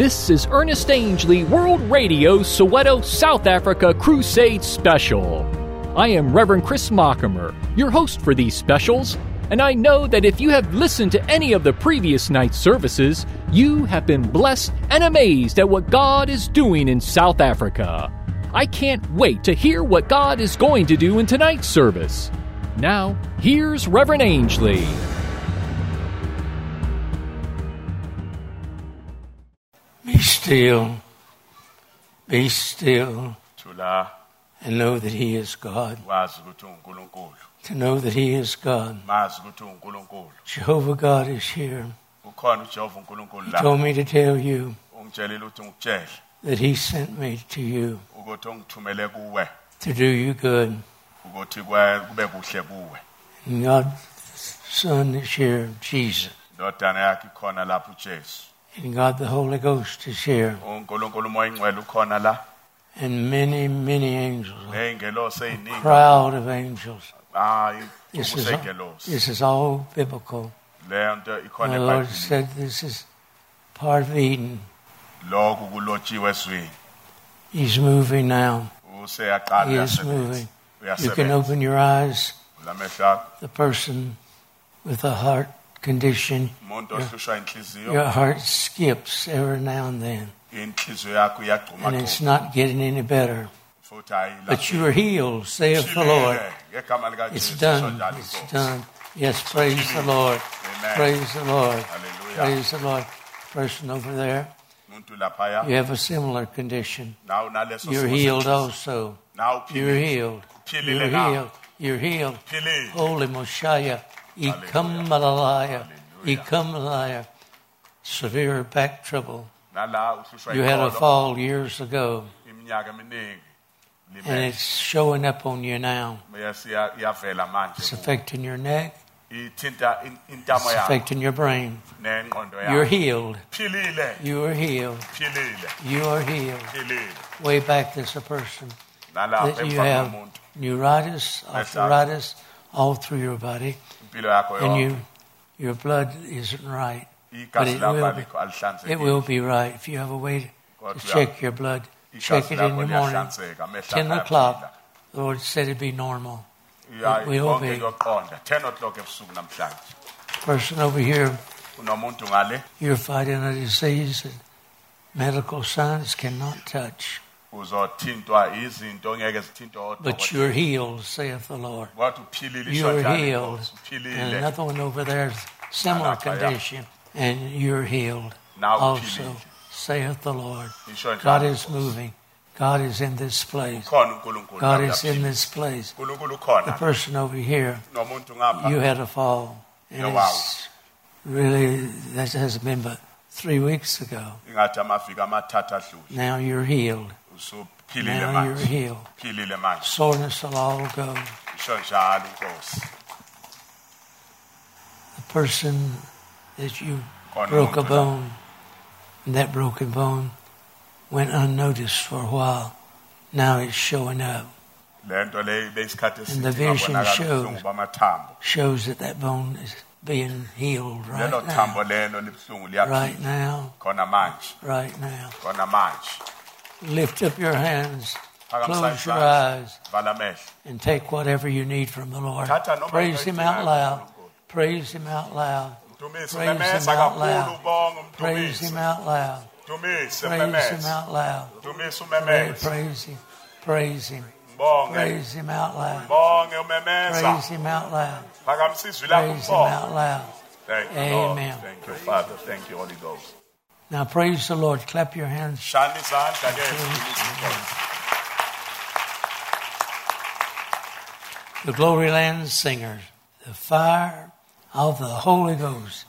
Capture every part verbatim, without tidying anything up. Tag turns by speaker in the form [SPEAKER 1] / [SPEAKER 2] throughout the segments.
[SPEAKER 1] This is Ernest Angley World Radio Soweto, South Africa Crusade Special. I am Reverend Chris Mockimer, your host for these specials, and I know that if you have listened to any of the previous night's services, you have been blessed and amazed at what God is doing in South Africa. I can't wait to hear what God is going to do in tonight's service. Now, here's Reverend Angley.
[SPEAKER 2] Be still, be still,
[SPEAKER 3] Thula
[SPEAKER 2] and know that He is God.
[SPEAKER 3] wazi ukuthi uNkulunkulu
[SPEAKER 2] To know that He is God.
[SPEAKER 3] mazi ukuthi uNkulunkulu
[SPEAKER 2] Jehovah God is here.
[SPEAKER 3] ukhona uJehova uNkulunkulu
[SPEAKER 2] He
[SPEAKER 3] la
[SPEAKER 2] told me to tell you
[SPEAKER 3] ungitshelile ukuthi ngikutshele
[SPEAKER 2] that He sent me to you
[SPEAKER 3] ukuthi ungithumele kuwe
[SPEAKER 2] to do you good.
[SPEAKER 3] ukuthi kwe- kube kuhle kuwe.
[SPEAKER 2] And God's Son is here, Jesus.
[SPEAKER 3] Indodana yakhe ikhona lapha uJesu.
[SPEAKER 2] And God the Holy Ghost is here.
[SPEAKER 3] uNkulunkulu umoya ingcwele ukhona la
[SPEAKER 2] And many, many angels. A
[SPEAKER 3] ney'ngelosi ey'ningi.
[SPEAKER 2] crowd of angels.
[SPEAKER 3] Hayi
[SPEAKER 2] This is,
[SPEAKER 3] ukusey'ngelosi.
[SPEAKER 2] this is all biblical.
[SPEAKER 3] Leyo nto ikhona
[SPEAKER 2] My Lord
[SPEAKER 3] eBhayibhelini.
[SPEAKER 2] said this is part of Eden.
[SPEAKER 3] Lokhu kulotshiwe eswini.
[SPEAKER 2] He's moving now.
[SPEAKER 3] Useyaqala
[SPEAKER 2] He is
[SPEAKER 3] uyasebenza.
[SPEAKER 2] moving. You can
[SPEAKER 3] Uyasebenza.
[SPEAKER 2] open your eyes.
[SPEAKER 3] Lamehlo akho.
[SPEAKER 2] The person with a heart condition,
[SPEAKER 3] Umuntu ohlushwa inhliziyo.
[SPEAKER 2] your heart skips every now and then.
[SPEAKER 3] Inhliziyo yakho iyagcuma
[SPEAKER 2] And it's
[SPEAKER 3] gcuma.
[SPEAKER 2] not getting any better.
[SPEAKER 3] Futhi hayi
[SPEAKER 2] But you are healed, saith the Lord.
[SPEAKER 3] Ngegama likaJesu
[SPEAKER 2] It's done.
[SPEAKER 3] sonjalo
[SPEAKER 2] It's
[SPEAKER 3] Nkosi.
[SPEAKER 2] done. Yes, praise the Lord.
[SPEAKER 3] Amen.
[SPEAKER 2] Praise the Lord.
[SPEAKER 3] Hallelujah.
[SPEAKER 2] Praise the Lord. Person over there,
[SPEAKER 3] Umuntu laphaya.
[SPEAKER 2] you have a similar condition.
[SPEAKER 3] Nawe unaleso
[SPEAKER 2] You're
[SPEAKER 3] simo
[SPEAKER 2] healed
[SPEAKER 3] senhliziyo.
[SPEAKER 2] also.
[SPEAKER 3] Nawe
[SPEAKER 2] You're
[SPEAKER 3] uphilile.
[SPEAKER 2] healed.
[SPEAKER 3] Uphilile
[SPEAKER 2] You're
[SPEAKER 3] nawe.
[SPEAKER 2] healed. You're healed.
[SPEAKER 3] Uphilile.
[SPEAKER 2] Holy Mosiah, Ikamalaya, Ikamalaya. Severe back trouble.
[SPEAKER 3] Nala uhlushwa
[SPEAKER 2] You had a
[SPEAKER 3] iqolo
[SPEAKER 2] fall years ago,
[SPEAKER 3] iminyaka eminingi.
[SPEAKER 2] and
[SPEAKER 3] Limele.
[SPEAKER 2] it's showing up on you now.
[SPEAKER 3] Yes, iya- iyavela manje.
[SPEAKER 2] It's affecting your neck.
[SPEAKER 3] Ithinta in- intamo
[SPEAKER 2] It's
[SPEAKER 3] yakho
[SPEAKER 2] affecting your brain.
[SPEAKER 3] nengqondo
[SPEAKER 2] You're
[SPEAKER 3] yakho.
[SPEAKER 2] healed.
[SPEAKER 3] Philile.
[SPEAKER 2] You are healed.
[SPEAKER 3] Philile.
[SPEAKER 2] You are healed.
[SPEAKER 3] Philile.
[SPEAKER 2] Way back, there's a person
[SPEAKER 3] Nalapha
[SPEAKER 2] that you
[SPEAKER 3] emva
[SPEAKER 2] have
[SPEAKER 3] komuntu.
[SPEAKER 2] neuritis, arthritis, all through your body,
[SPEAKER 3] Impilo yakho
[SPEAKER 2] and
[SPEAKER 3] yonke.
[SPEAKER 2] you, your blood isn't right. But
[SPEAKER 3] Igazi
[SPEAKER 2] it
[SPEAKER 3] lakho
[SPEAKER 2] will be,
[SPEAKER 3] alikho alihlanzekile.
[SPEAKER 2] it will be right if you have a way to
[SPEAKER 3] Kodwa
[SPEAKER 2] check your blood. Check
[SPEAKER 3] igazi
[SPEAKER 2] it in
[SPEAKER 3] lakho
[SPEAKER 2] the morning,
[SPEAKER 3] liyahlanzeka, amehlo
[SPEAKER 2] ten
[SPEAKER 3] akho
[SPEAKER 2] o'clock.
[SPEAKER 3] ayaphila.
[SPEAKER 2] The Lord said it'd be normal.
[SPEAKER 3] Ya-
[SPEAKER 2] It will
[SPEAKER 3] konke
[SPEAKER 2] be.
[SPEAKER 3] kuyoqonda. ten o'clock ebusuku namhlanje.
[SPEAKER 2] Person over here,
[SPEAKER 3] Kunomuntu ngale
[SPEAKER 2] you're fighting a disease that medical science cannot touch.
[SPEAKER 3] uzothintwa izinto ngeke zithintwe
[SPEAKER 2] But you're healed, saith the Lord.
[SPEAKER 3] Wathi uphilile
[SPEAKER 2] You're
[SPEAKER 3] ishwa njalo
[SPEAKER 2] healed.
[SPEAKER 3] Nkosi,
[SPEAKER 2] And
[SPEAKER 3] uphilile.
[SPEAKER 2] another one over there is similar
[SPEAKER 3] Nalapha, yeah.
[SPEAKER 2] condition, and you're healed
[SPEAKER 3] Now
[SPEAKER 2] also,
[SPEAKER 3] uphilile.
[SPEAKER 2] saith the Lord.
[SPEAKER 3] Ishwa njalo
[SPEAKER 2] God is
[SPEAKER 3] Nkosi.
[SPEAKER 2] moving. God is in this place.
[SPEAKER 3] Ukhona uNkulunkulu.
[SPEAKER 2] God
[SPEAKER 3] la
[SPEAKER 2] is in
[SPEAKER 3] uyaphila.
[SPEAKER 2] this place.
[SPEAKER 3] uNkulunkulu
[SPEAKER 2] The
[SPEAKER 3] ukhona.
[SPEAKER 2] person over here,
[SPEAKER 3] Nomuntu ngapha.
[SPEAKER 2] you had a fall. And
[SPEAKER 3] Yeah, wow.
[SPEAKER 2] it's really, that has been but three weeks ago.
[SPEAKER 3] Ingathi amaviki amathathu adlule.
[SPEAKER 2] Now you're healed.
[SPEAKER 3] Usuphilile
[SPEAKER 2] Now you're
[SPEAKER 3] manje.
[SPEAKER 2] healed.
[SPEAKER 3] Philile manje.
[SPEAKER 2] Soreness will all go.
[SPEAKER 3] Isho njalo Nkosi.
[SPEAKER 2] The person that you
[SPEAKER 3] Khona
[SPEAKER 2] broke a
[SPEAKER 3] umuntu la.
[SPEAKER 2] bone, and that broken bone went unnoticed for a while. Now it's showing up.
[SPEAKER 3] Lento le beyisikhathi
[SPEAKER 2] And the
[SPEAKER 3] esithi
[SPEAKER 2] vision
[SPEAKER 3] ngabonakala
[SPEAKER 2] shows-
[SPEAKER 3] ubuhlungu bamathambo.
[SPEAKER 2] Shows that that bone is being healed right
[SPEAKER 3] Lelo thambo
[SPEAKER 2] now.
[SPEAKER 3] lelo libhlungu
[SPEAKER 2] Right
[SPEAKER 3] liyaphila.
[SPEAKER 2] now.
[SPEAKER 3] Khona manje.
[SPEAKER 2] Right now.
[SPEAKER 3] Khona manje.
[SPEAKER 2] Lift up your hands.
[SPEAKER 3] Phakamisa
[SPEAKER 2] Close your
[SPEAKER 3] isandla.
[SPEAKER 2] eyes
[SPEAKER 3] Vala amehlo.
[SPEAKER 2] and take whatever you need from the Lord.
[SPEAKER 3] Thatha noma
[SPEAKER 2] Praise Him out
[SPEAKER 3] into
[SPEAKER 2] loud.
[SPEAKER 3] uNkulunkulu.
[SPEAKER 2] Praise Him out loud.
[SPEAKER 3] Dumisa
[SPEAKER 2] Praise Him
[SPEAKER 3] umemeza
[SPEAKER 2] out
[SPEAKER 3] kakhulu
[SPEAKER 2] loud.
[SPEAKER 3] ubonga
[SPEAKER 2] Praise Him
[SPEAKER 3] umdumisa.
[SPEAKER 2] out loud.
[SPEAKER 3] Dumisa
[SPEAKER 2] Praise Him
[SPEAKER 3] umemeza.
[SPEAKER 2] out loud.
[SPEAKER 3] Dumisa
[SPEAKER 2] Pray-
[SPEAKER 3] umemeza.
[SPEAKER 2] Praise Him. Praise Him.
[SPEAKER 3] Bonge.
[SPEAKER 2] Praise Him out loud.
[SPEAKER 3] Bonge umemeza.
[SPEAKER 2] Praise Him out loud.
[SPEAKER 3] Phakamisa izwi lakho
[SPEAKER 2] Praise Him
[SPEAKER 3] ubonge.
[SPEAKER 2] out loud.
[SPEAKER 3] Thank you, Lord.
[SPEAKER 2] Amen.
[SPEAKER 3] Thank you, Father. Thank you, Holy Ghost.
[SPEAKER 2] Now praise the Lord. Clap your hands.
[SPEAKER 3] Shani izandla ke sidumisa inkosi.
[SPEAKER 2] The Glory Land singers. The fire of the Holy Ghost.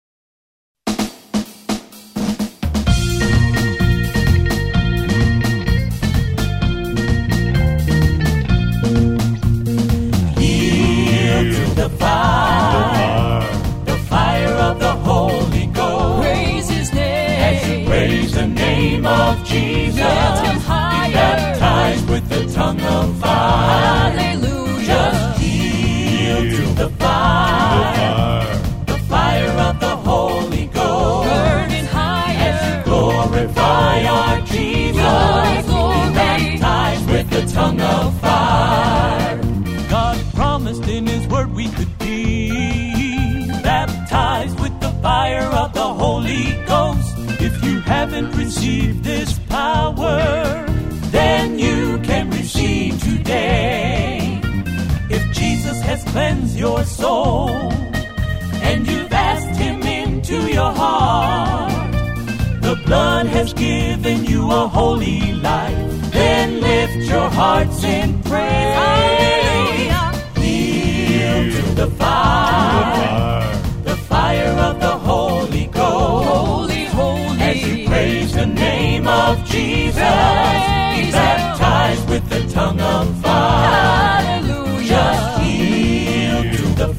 [SPEAKER 4] Yield to the fire, the fire of the Holy Ghost.
[SPEAKER 5] Praise His name.
[SPEAKER 4] Praise the name of Jesus.
[SPEAKER 5] Lift Him
[SPEAKER 4] Be
[SPEAKER 5] higher.
[SPEAKER 4] baptized with the tongue of fire.
[SPEAKER 5] Hallelujah.
[SPEAKER 4] Just yield to the fire, the fire of the Holy Ghost.
[SPEAKER 5] Burning
[SPEAKER 4] As you
[SPEAKER 5] higher.
[SPEAKER 4] glorify Holy Ghost. If you haven't received this power, then you can receive today. If Jesus has cleansed your soul and you've asked him into your heart, the blood has given you a holy life, then lift your hearts in praise. Hallelujah. Yield to the fire, the fire of the Holy Ghost.
[SPEAKER 5] Holy, holy.
[SPEAKER 4] As you praise the name of Jesus, be baptized with the tongue of fire.
[SPEAKER 5] Hallelujah.
[SPEAKER 4] Just yield to the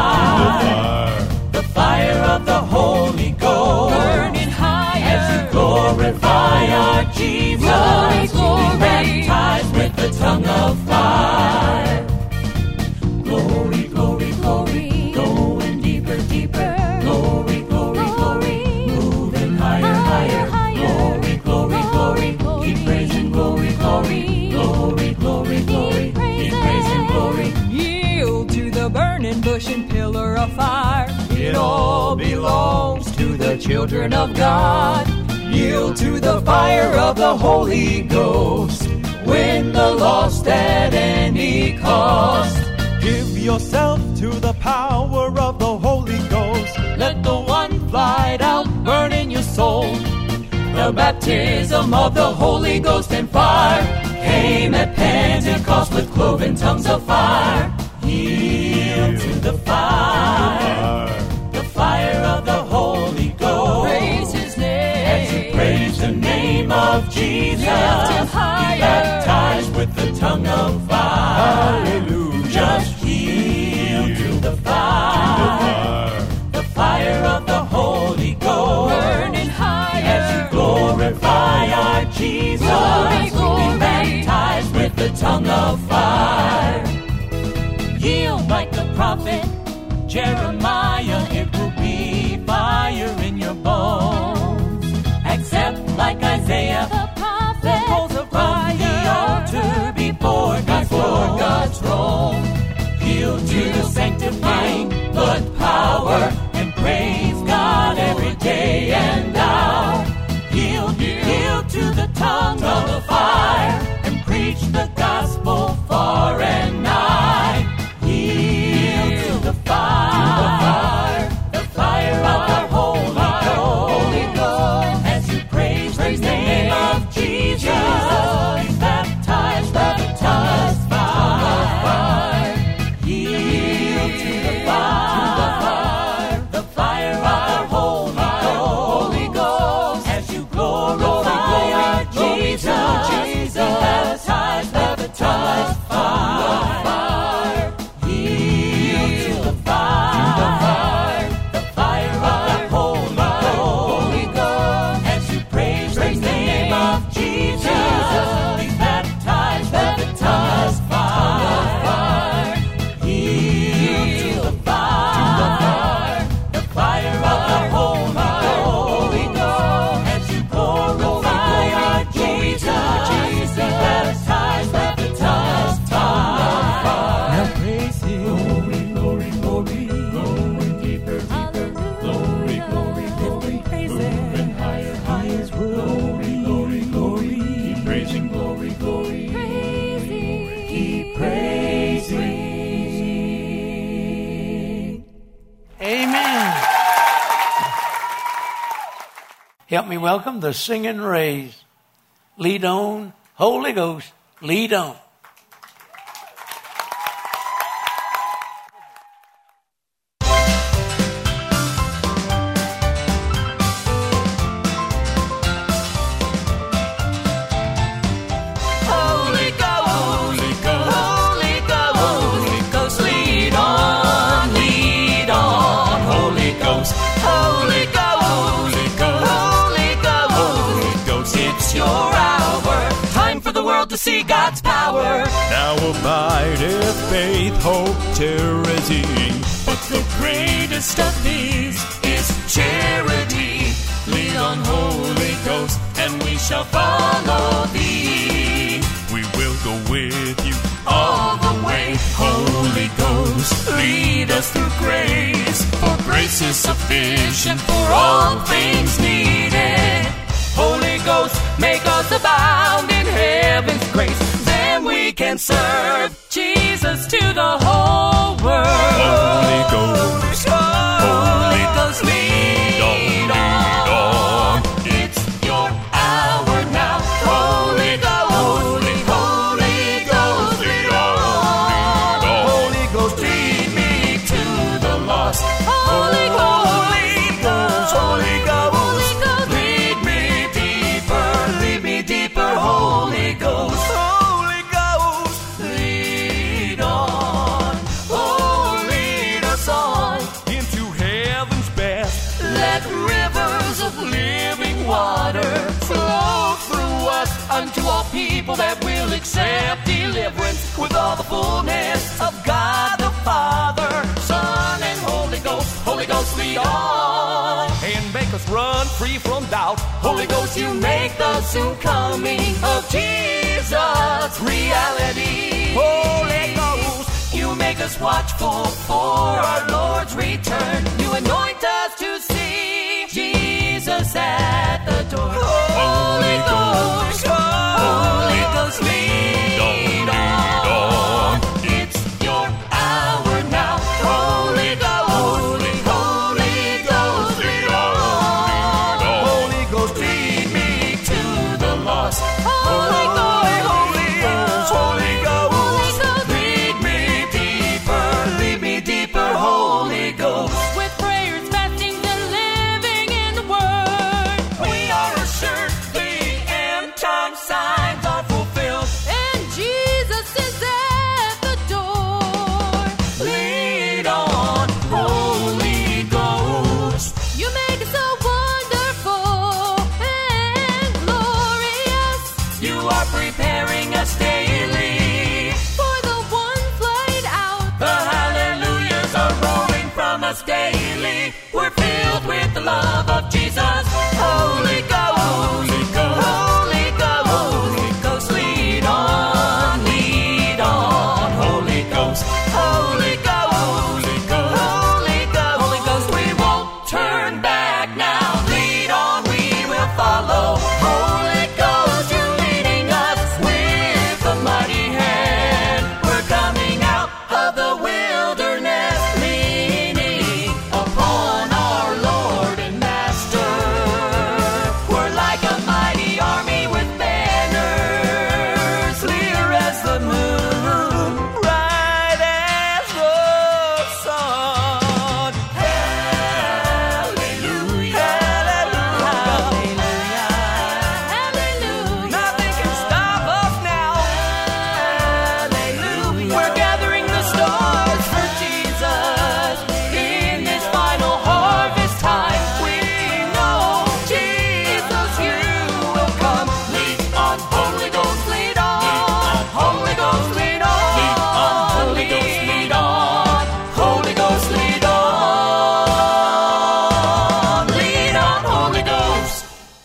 [SPEAKER 4] fire, the fire of the Holy Ghost.
[SPEAKER 5] Burning higher.
[SPEAKER 4] As you glorify our Jesus,
[SPEAKER 5] Glory, glory.
[SPEAKER 4] be baptized with the tongue of fire. Glory, glory, glory, going deeper, deeper. Glory, glory, glory, moving higher, higher. Glory, glory, glory, keep praising. Glory, glory, glory, glory, glory, keep praising. Glory.
[SPEAKER 5] Yield to the burning bush and pillar of fire. It all belongs to the children of God. Yield to the fire of the Holy Ghost. Win the lost at any cost.
[SPEAKER 4] Give yourself to the power of the Holy Ghost.
[SPEAKER 5] Let the one flight out burn in your soul. The baptism of the Holy Ghost and fire came at Pentecost with cloven tongues of fire. Yield to the fire, the fire of the Holy Ghost. Praise his name.
[SPEAKER 4] As you praise the name of Jesus,
[SPEAKER 5] Lift him
[SPEAKER 4] be
[SPEAKER 5] higher.
[SPEAKER 4] baptized with the tongue of fire. Hallelujah. Just yield to the fire, the fire of the Holy Ghost.
[SPEAKER 5] Burning higher.
[SPEAKER 4] As you glorify our Jesus,
[SPEAKER 5] Glory, glory.
[SPEAKER 4] be baptized with the tongue of fire. Yield like the prophet Jeremiah, it will be fire in your bones. Accept like Isaiah,
[SPEAKER 5] The prophet,
[SPEAKER 4] the coals of fire, the altar before God's, before God's throne. Yield to the sanctifying blood power and praise God every day and hour. Yield, yield to the tongue of the fire and preach the gospel far and nigh. Yield to the fire, the fire of our Holy Ghost. As you praise the name of Jesus, be baptized by the tongue of fire. Yield to the fire, the fire of our Holy Ghost. As you glorify our Jesus, be baptized by the tongue of fire. Yield to the fire, the fire of our Holy Ghost. As you praise the name of Jesus, be baptized by the tongue of fire. Yield to the fire, the fire of our Holy Ghost. As you glorify our Jesus, be baptized by the tongue of fire. Now praise Him. Glory, glory, glory, going deeper, deeper. Glory, glory, glory, moving higher, higher. Glory, glory, glory, keep praising. Glory, glory, keep praising.
[SPEAKER 2] Amen. Help me welcome the Singing Rays. Lead on, Holy Ghost, lead on.
[SPEAKER 5] Holy Ghost, Holy Ghost, Holy Ghost, lead on, lead on, Holy Ghost, Holy Ghost, Holy Ghost, Holy Ghost, it's your hour, time for the world to see God's power.
[SPEAKER 4] Now abideth faith, hope, charity. But the greatest of these is charity. Lead on, Holy Ghost, and we shall follow thee. We will go with you all the way. Holy Ghost, lead us through grace. For grace
[SPEAKER 5] grace is sufficient for all things needed. Holy Ghost, make us abound in heaven's grace. Then we can serve Jesus to the whole world.
[SPEAKER 4] Holy Ghost,
[SPEAKER 5] Holy Ghost, lead on, lead on. It's your hour now. Holy Ghost, Holy, Holy Ghost, lead on. Holy Ghost, lead me to the lost. Holy, Holy Ghost, Holy Ghost, lead me deeper, lead me deeper. Holy Ghost, Holy Ghost, lead on. Oh, lead us on
[SPEAKER 4] into heaven's best.
[SPEAKER 5] Let rivers of living water flow through us unto all people that will accept deliverance with all the fullness of God the Father, Son, and Holy Ghost. Holy Ghost, lead on
[SPEAKER 4] And make us run free from doubt.
[SPEAKER 5] Holy Ghost, you make the soon coming of Jesus reality.
[SPEAKER 4] Holy Ghost,
[SPEAKER 5] you make us watchful for our Lord's return. You anoint us to see Jesus at the door. Holy Ghost, Holy Ghost, lead on. It's your hour now. Holy Ghost, Holy, Holy Ghost, lead on. Holy Ghost, lead me to the lost. Holy Ghost, Holy Ghost, Holy Ghost, lead me deeper, lead me deeper. Holy Ghost, with prayers, fastings, and living in the Word, we are assured the end time signs are fulfilled, and Jesus is at the door. Lead on, Holy Ghost. You make it so wonderful and glorious. You are preparing us daily for the ones laid out. The hallelujahs are rolling from us daily. We're filled with the love of Jesus. Holy Ghost, Holy Ghost, Holy Ghost, Holy Ghost, lead on, lead on. Holy Ghost, Holy Ghost, Holy Ghost, Holy Ghost, Holy Ghost, we won't turn back now. Lead on, we will follow. Holy Ghost, you're leading us with a mighty hand. We're coming out of the wilderness, leaning upon our Lord and Master. We're like a mighty army with banners, clear as the moon, bright as the sun. Hallelujah, hallelujah, hallelujah. Nothing can stop us now. Hallelujah. We're gathering the stars for Jesus in this final harvest time. We know Jesus, you will come. Lead on, Holy Ghost, lead on. Holy Ghost, lead on. Holy Ghost, lead on. Holy Ghost, lead on. Lead on, Holy Ghost.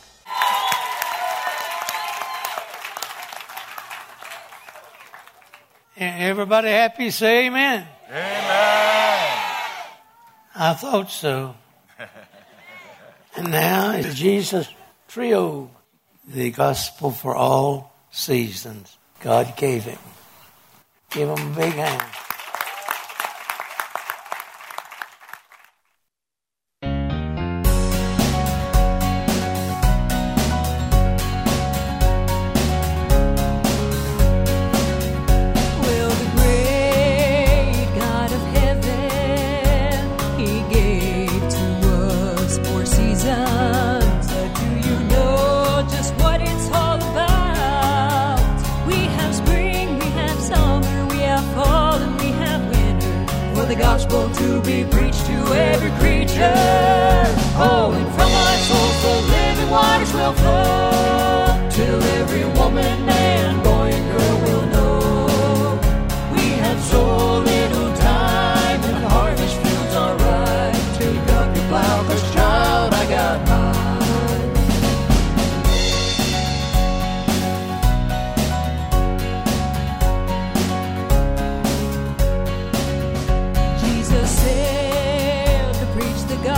[SPEAKER 2] Everybody happy? Say amen.
[SPEAKER 3] Amen.
[SPEAKER 2] I thought so. And now it's Jesus Trio, the gospel for all seasons. God gave it. Give them a big hand.
[SPEAKER 6] Well, the great God of heaven, He gave to us four seasons. But do you know just what it's all about? We have spring, we have summer, we have fall, and we have winter. For the gospel to be preached to every creature. Oh, and from our souls the living waters will flow, till every woman, man, boy, and girl will know. We have so little time, and the harvest fields are ripe. Take up your plow, 'cause child, I got mine. Jesus said to preach the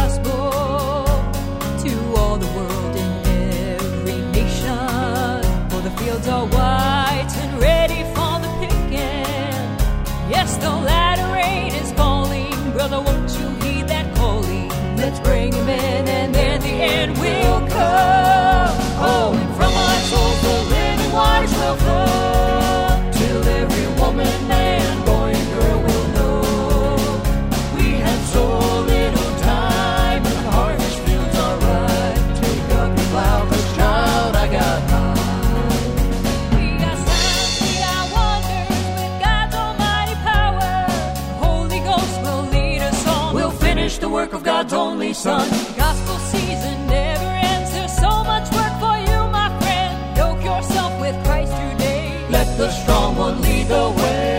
[SPEAKER 6] fields are white and ready for the picking. Yes, the latter rain is falling. Brother, won't you heed that calling? Let's bring him in and then the end will come. Oh, and from our souls the living waters will flow, till every woman, man, boy, and girl will know we have so little time and the harvest fields are ripe. Take up your plow, 'cause child, I got mine. We got signs, we got wonders with God's almighty power. Holy Ghost will lead us on. We'll finish the work of God's only Son. Gospel season never ends. There's so much work for you, my friend. Yoke yourself with Christ today. Let the strong one lead the way.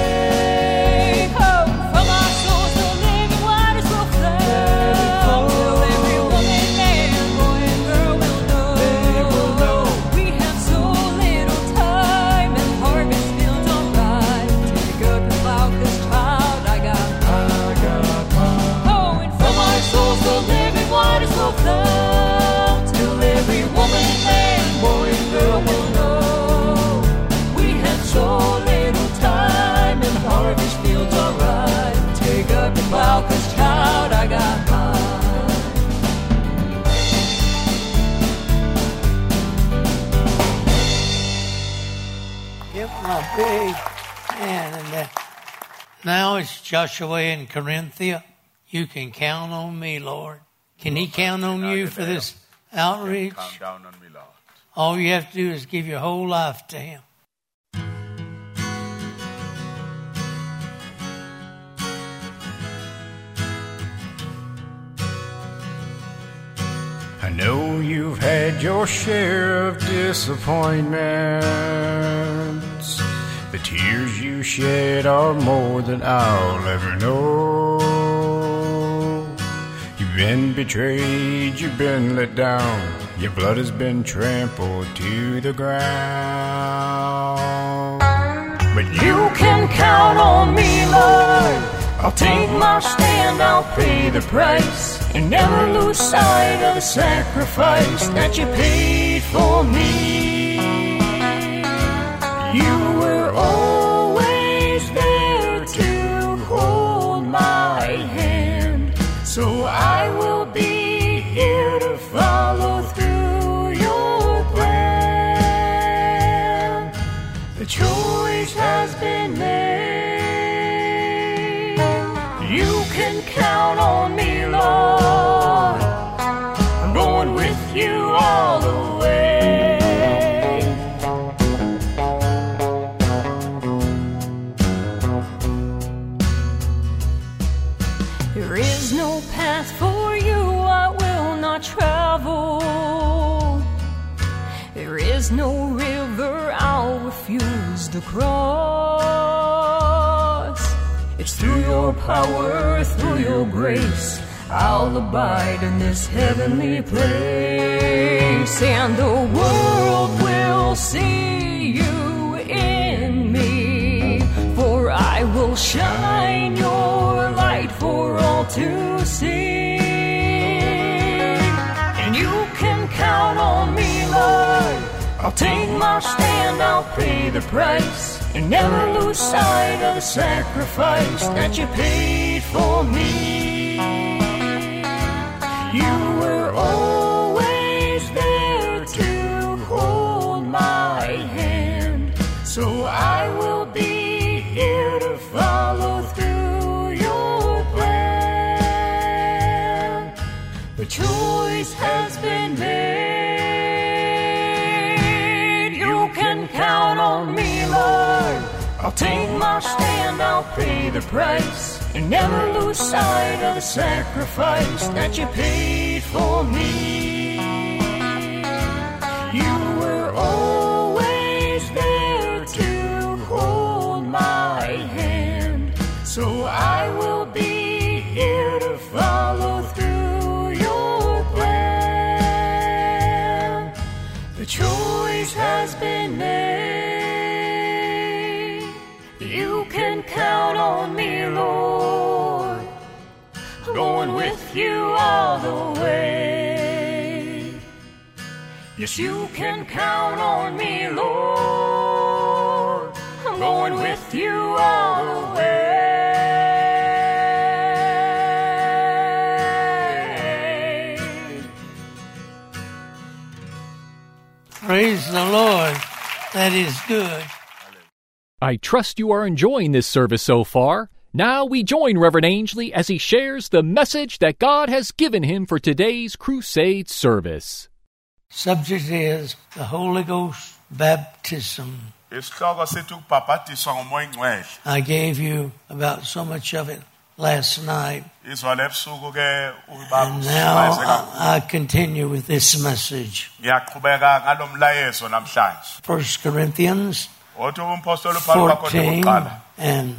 [SPEAKER 6] Oh, from our souls the living waters will flow, till every woman, man, boy, and girl will know, we have so little time and harvest fields are ripe. Take up your plow, 'cause child, I got mine. Oh, and from our souls the living waters will flow, till every woman, man, boy, and girl will know we have so little time and harvest fields are ripe. Take up your plow, 'cause child, I got mine.
[SPEAKER 2] Give him a big hand. And that. Now it's Joshua and Corinthia. You can count on me, Lord. Can he count on you for this outreach?
[SPEAKER 3] Count down on me, Lord.
[SPEAKER 2] All you have to do is give your whole life to him.
[SPEAKER 7] I know you've had your share of disappointments. The tears you shed are more than I'll ever know. You've been betrayed, you've been let down. Your blood has been trampled to the ground. But you can count on me, Lord. I'll take my stand, I'll pay the price, and never lose sight of the sacrifice that you paid for me. You were always there to hold my hand, so I will be here to follow through your plan. The choice has been made. You can count on me, Lord. I'm going with you all the way. There is no path for you I will not travel. There is no river I'll refuse to cross. It's through your power, through your grace, I'll abide in this heavenly place. And the world will see you in me, for I will shine your light for all to see. And you can count on me, Lord. I'll take my stand, I'll pay the price, and never lose sight of the sacrifice that you paid for me. You were always there to hold my hand, so I will be here to follow through your plan. The choice has been made. You can count on me, Lord. I'll take my stand, I'll pay the price, and never lose sight of the sacrifice that you paid for me. You were always there to hold my hand, so I will be here to follow through your plan. The choice has been made. You can count on me, Lord. I'm going with you all the way. Yes, you can count on me, Lord. I'm going with you all the way.
[SPEAKER 2] Praise the Lord. That is good.
[SPEAKER 1] I trust you are enjoying this service so far. Now we join Reverend Ainsley as he shares the message that God has given him for today's crusade service.
[SPEAKER 2] Subject is the Holy Ghost baptism. I gave you about so much of it last night. And now I, I continue with this message. First Corinthians fourteen and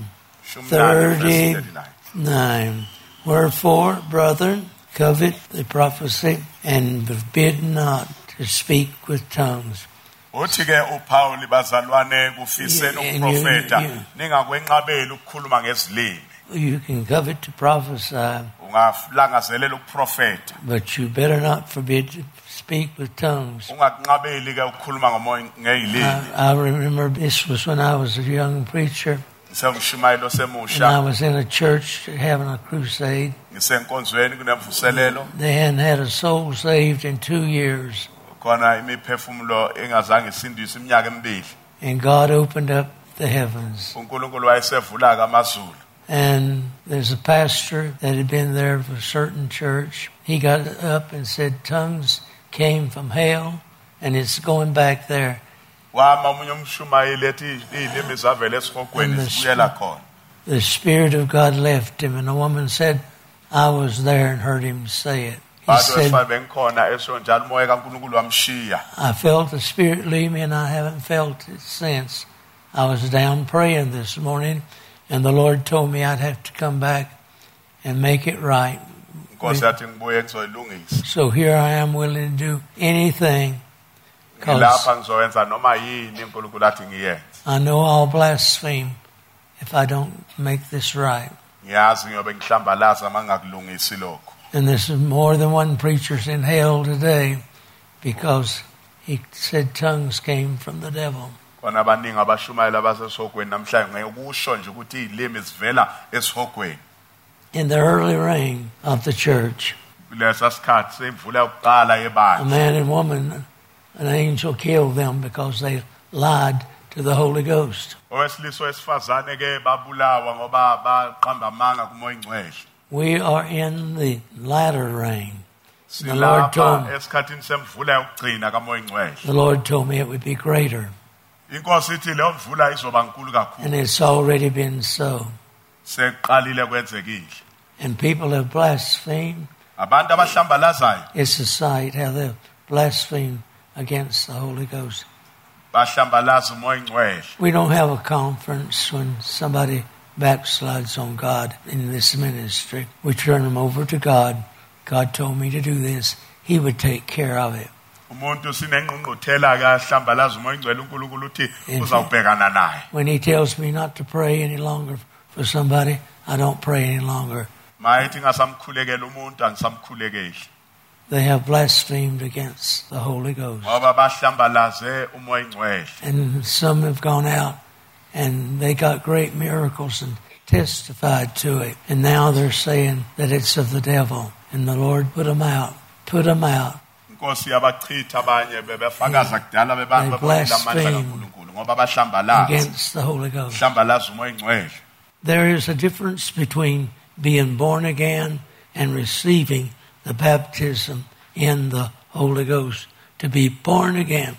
[SPEAKER 2] thirty-nine. Wherefore, brethren, covet the prophecy and forbid not to speak with tongues.
[SPEAKER 3] Uthi ke uPaul bazalwane kufise noprofeta ningakwenqabeli ukukhuluma ngezilimi.
[SPEAKER 2] You can covet to prophesy,
[SPEAKER 3] ungalangazelela ukuprofeta,
[SPEAKER 2] but you better not forbid to speak with tongues.
[SPEAKER 3] ungakunqabeli ke ukukhuluma ngomoya ngezilimi.
[SPEAKER 2] I, I remember this was when I was a young preacher.
[SPEAKER 3] Sengushumayelo
[SPEAKER 2] And I
[SPEAKER 3] semusha
[SPEAKER 2] was in a church having a crusade.
[SPEAKER 3] ngisenkonzweni kunemvuselelo
[SPEAKER 2] They hadn't had a soul saved in two years.
[SPEAKER 3] khona imiphefumulo engazange isindise iminyaka emibili.
[SPEAKER 2] And God opened up the heavens.
[SPEAKER 3] uNkulunkulu wayesevula amazulu.
[SPEAKER 2] And there's a pastor that had been there for a certain church. He got up and said, tongues came from hell and it's going back there.
[SPEAKER 3] Wama omunye umshumayeli ethi izilimi zavela esihogweni zibuyela khona.
[SPEAKER 2] The Spirit of God left him, and the woman said, I was there and heard him say it. He
[SPEAKER 3] Batho
[SPEAKER 2] said,
[SPEAKER 3] esabengikhona esho njalo umoya kaNkulunkulu wamshiya.
[SPEAKER 2] I felt the Spirit leave me, and I haven't felt it since. I was down praying this morning, and the Lord told me I'd have to come back and make it right.
[SPEAKER 3] Inkosi yathi ngibuye ngizoyilungisa.
[SPEAKER 2] So here I am willing to do anything, because
[SPEAKER 3] Ngilapha ngizowenza noma yini uNkulunkulu athi ngiyenze.
[SPEAKER 2] I know I'll blaspheme if I don't make this right.
[SPEAKER 3] Ngiyazi ngiyobe ngihlambalaza mangakulungisi lokho.
[SPEAKER 2] And there's more than one preacher's in hell today because he said tongues came from the devil.
[SPEAKER 3] Kona abaningi abashumayela basesihogweni namhlanje ngeyokusho nje ukuthi izilimi zivela esihogweni.
[SPEAKER 2] In the early reign of the church,
[SPEAKER 3] Kulesa sikhathi semvula yokuqala
[SPEAKER 2] a
[SPEAKER 3] yebandla.
[SPEAKER 2] man and woman, an angel killed them because they lied to the Holy Ghost.
[SPEAKER 3] Owesilisa wesifazane ke babulawa ngoba baqamba amanga kumoya ingcwele.
[SPEAKER 2] We are in the latter rain. The Lord told
[SPEAKER 3] Silapha esikhathini semvula yokugcina kamoya ingcwele.
[SPEAKER 2] the Lord told me it would be greater,
[SPEAKER 3] Inkosi ithi leyo mvula izoba nkulu
[SPEAKER 2] and
[SPEAKER 3] kakhulu.
[SPEAKER 2] it's already been so.
[SPEAKER 3] Seqalile kwenzekile.
[SPEAKER 2] And people have blasphemed.
[SPEAKER 3] Abantu abahlambalazayo
[SPEAKER 2] It's a sight how they blaspheme against the Holy Ghost.
[SPEAKER 3] bahlambalaza umoya ingcwele.
[SPEAKER 2] We don't have a conference when somebody backslides on God in this ministry. We turn them over to God. God told me to do this. He would take care of it.
[SPEAKER 3] Umuntu sinengqungquthela ka hlambalaza umoya ingcwele uNkulunkulu uthi uzawubhekana naye.
[SPEAKER 2] When he tells me not to pray any longer for somebody, I don't pray any longer.
[SPEAKER 3] Mayithi ngasamkhulekela umuntu angisamkhulekeli.
[SPEAKER 2] They have blasphemed against the Holy Ghost.
[SPEAKER 3] Ngoba bahlambalaze umoya ingcwele.
[SPEAKER 2] And some have gone out and they got great miracles and testified to it. And now they're saying that it's of the devil. And the Lord put them out. Put them out.
[SPEAKER 3] Inkosi yabachitha abanye bebefakaza kudala bebantu
[SPEAKER 2] They
[SPEAKER 3] babonile amandla
[SPEAKER 2] blaspheme
[SPEAKER 3] kaNkulunkulu ngoba bahlambalaza.
[SPEAKER 2] Against the Holy Ghost.
[SPEAKER 3] Hlambalaza umoya ingcwele.
[SPEAKER 2] There is a difference between being born again and receiving the baptism in the Holy Ghost. To be born again.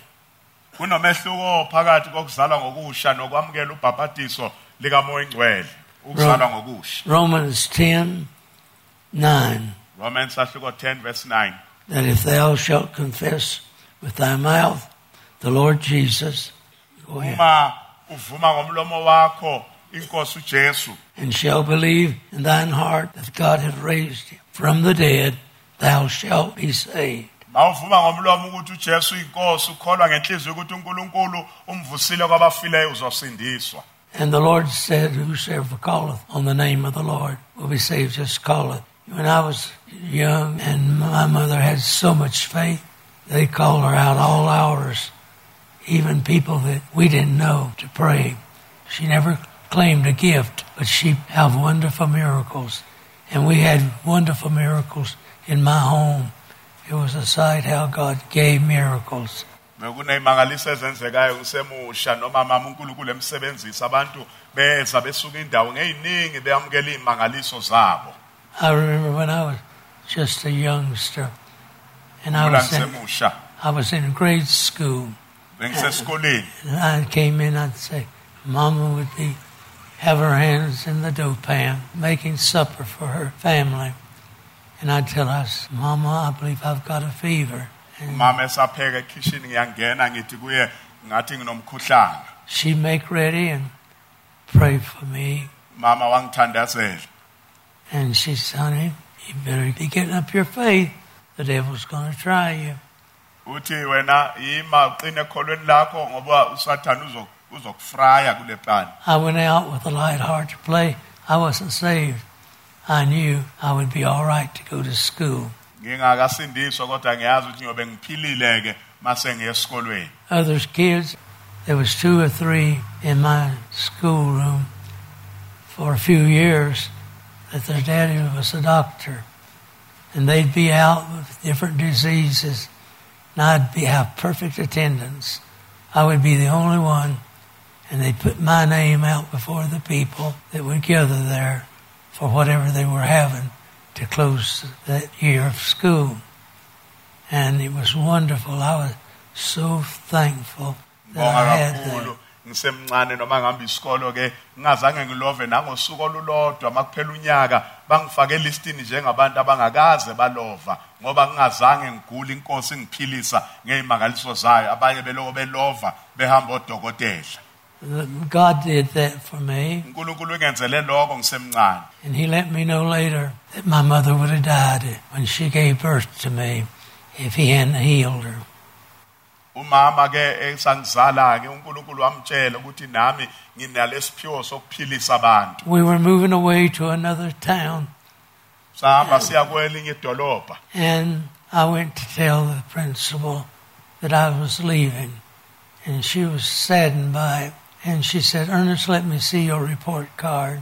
[SPEAKER 3] Kunomehluko phakathi kokuzalwa ngokusha nokwamukela ubhapatiso likamoya ingcwele. Ukuzalwa ngokusha.
[SPEAKER 2] Romans ten nine.
[SPEAKER 3] Romans chapter ten verse nine.
[SPEAKER 2] That if thou shalt confess with thy mouth the Lord Jesus, go ahead,
[SPEAKER 3] Uma uvuma ngomlomo wakho inkosi uJesu
[SPEAKER 2] and shall believe in thine heart that God hath raised him from the dead, thou shalt be saved.
[SPEAKER 3] Mawuvuma ngomlomo ukuthi uJesu inkosi ukholwa ngenhliziyo ukuthi uNkulunkulu umvusile kwabafileyo uzosindiswa.
[SPEAKER 2] And the Lord said, whosoever calleth on the name of the Lord will be saved. Just call it. When I was young and my mother had so much faith, They called her out all hours, even people that we didn't know, to pray. She never claimed a gift, but she had wonderful miracles. And we had wonderful miracles in my home. It was a sight how God gave miracles.
[SPEAKER 3] Bekuneyimangaliso ezenzekayo kusemusha noma mama uNkulunkulu emsebenzisa abantu beza besuka indawo ngeyiningi beyamukela imangaliso zabo.
[SPEAKER 2] I remember when I was just a youngster and I was in, I was in grade school. And I came in, I'd say, Mama would be have her hands in the dough pan, making supper for her family. And I'd tell her, Mama, I believe I've got a fever. And she'd make ready and pray for me. And she said, honey, you better be getting up your faith. The devil's going to try you. I went out with a light heart to play. I wasn't saved. I knew I would be all right to go to school. Others kids, there was two or three in my schoolroom for a few years that their daddy was a doctor. And they'd be out with different diseases. And I'd be, have perfect attendance. I would be the only one. And they'd put my name out before the people that would gather there for whatever they were having to close that year of school. And it was wonderful. I was so thankful that I had that.
[SPEAKER 3] Ngisemncane noma ngihamba isikolo ke ngingazange ngilove nangosuku olulodwa makuphela unyaka bangifake elistini njengabantu abangakaze balova ngoba ngingazange ngigule inkosi ngiphilisa ngezimangaliso zayo abanye beloko belova behamba odokotela.
[SPEAKER 2] God did that for me.
[SPEAKER 3] uNkulunkulu ungenzele lokho ngisemncane.
[SPEAKER 2] And he let me know later that my mother would have died when she gave birth to me if he hadn't healed her.
[SPEAKER 3] Umama ke esangizala ke uNkulunkulu wamtshela ukuthi nami nginalesiphiwo sokuphilisa abantu.
[SPEAKER 2] We were moving away to another town.
[SPEAKER 3] Sahamba siya kwelinye idolobha.
[SPEAKER 2] And I went to tell the principal that I was leaving. And she was saddened by it. And she said, Ernest, let me see your report card.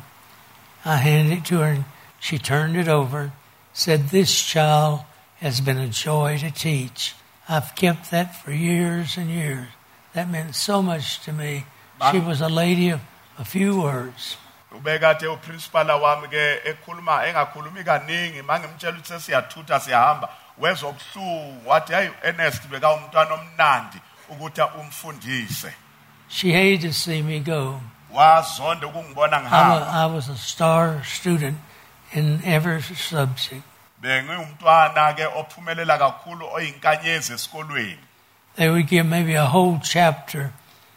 [SPEAKER 2] I handed it to her and she turned it over. Said, this child has been a joy to teach. I've kept that for years and years. That meant so much to me. She was a lady of a few words.
[SPEAKER 3] Ubekade uprincipal wami ke ekhuluma engakhulumi kaningi mangimtshela ukuthi siyathuta siyahamba wezobuhlungu wathi hey Ernest beka umntwana omnandi ukuthi umfundise.
[SPEAKER 2] She hated to see me go.
[SPEAKER 3] Wazonda ukungibona ngihamba.
[SPEAKER 2] I was a star student in every subject.
[SPEAKER 3] Bengumntwana ke ophumelela kakhulu oyinkanyezi esikolweni.
[SPEAKER 2] They would give maybe a whole chapter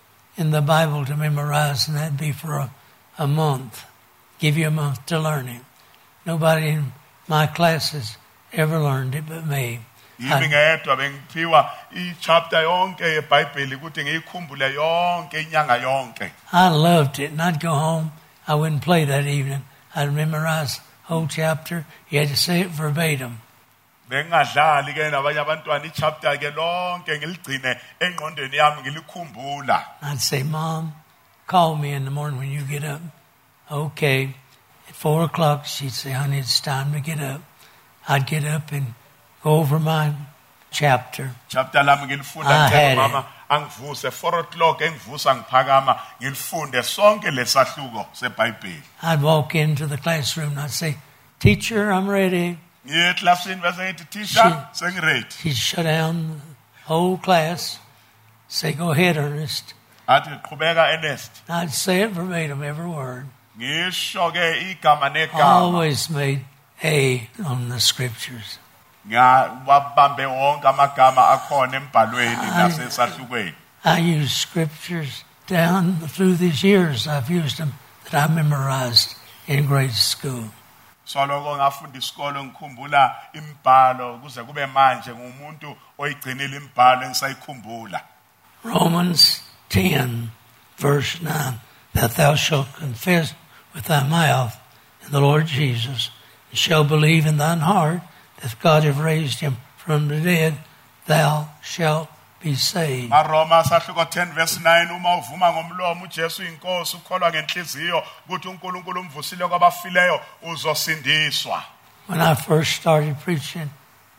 [SPEAKER 2] in the Bible to memorize, and that'd be for a, a month. Give you a month to learn it. Nobody in my classes ever learned it but me.
[SPEAKER 3] Yimi ngedwa bengiphiwa ichapter yonke yeBhayibheli ukuthi ngiyikhumbule yonke inyanga yonke.
[SPEAKER 2] I loved it, and I'd go home. I wouldn't play that evening. I'd memorize the whole chapter. You had to say it verbatim.
[SPEAKER 3] Bengadlali ke nabanye abantwana ichapter ke lonke ngiligcine engqondweni yami ngilikhumbula.
[SPEAKER 2] I'd say, Mom, call me in the morning when you get up. Okay. At four o'clock, she'd say, honey, it's time to get up. I'd get up and go over my chapter.
[SPEAKER 3] Chapter lami ngilifunda ke mama angivuse four o'clock engivusa ngiphakama ngilifunde sonke lesahluko seBhayibheli.
[SPEAKER 2] I'd walk into the classroom and I'd say, teacher, I'm ready.
[SPEAKER 3] Ngiye classini bese ngithi teacher sengiready.
[SPEAKER 2] He'd shut down the whole class. Say, go ahead, Ernest.
[SPEAKER 3] Athi qhubeka Ernest.
[SPEAKER 2] I'd say it verbatim, every word.
[SPEAKER 3] Ngisho ke igama negama.
[SPEAKER 2] Always made A on the scriptures.
[SPEAKER 3] Ngabambe wonke amagama akhona embhalweni nasesahlukweni.
[SPEAKER 2] I use scriptures down through these years. I've used them that I memorized in grade school.
[SPEAKER 3] So lokho ngafunda isikolo ngikhumbula imibhalo kuze kube manje ngumuntu oyigcinile imibhalo engisayikhumbula.
[SPEAKER 2] Romans ten verse nine, that thou shalt confess with thy mouth in the Lord Jesus, and shalt believe in thine heart that God hath raised him from the dead, thou shall be saved.
[SPEAKER 3] maRoma sahluko ten verse nine uma uvuma ngomlomo uJesu inkosi ukholwa ngenhliziyo ukuthi uNkulunkulu umvusile kwabafileyo uzosindiswa.
[SPEAKER 2] When I first started preaching,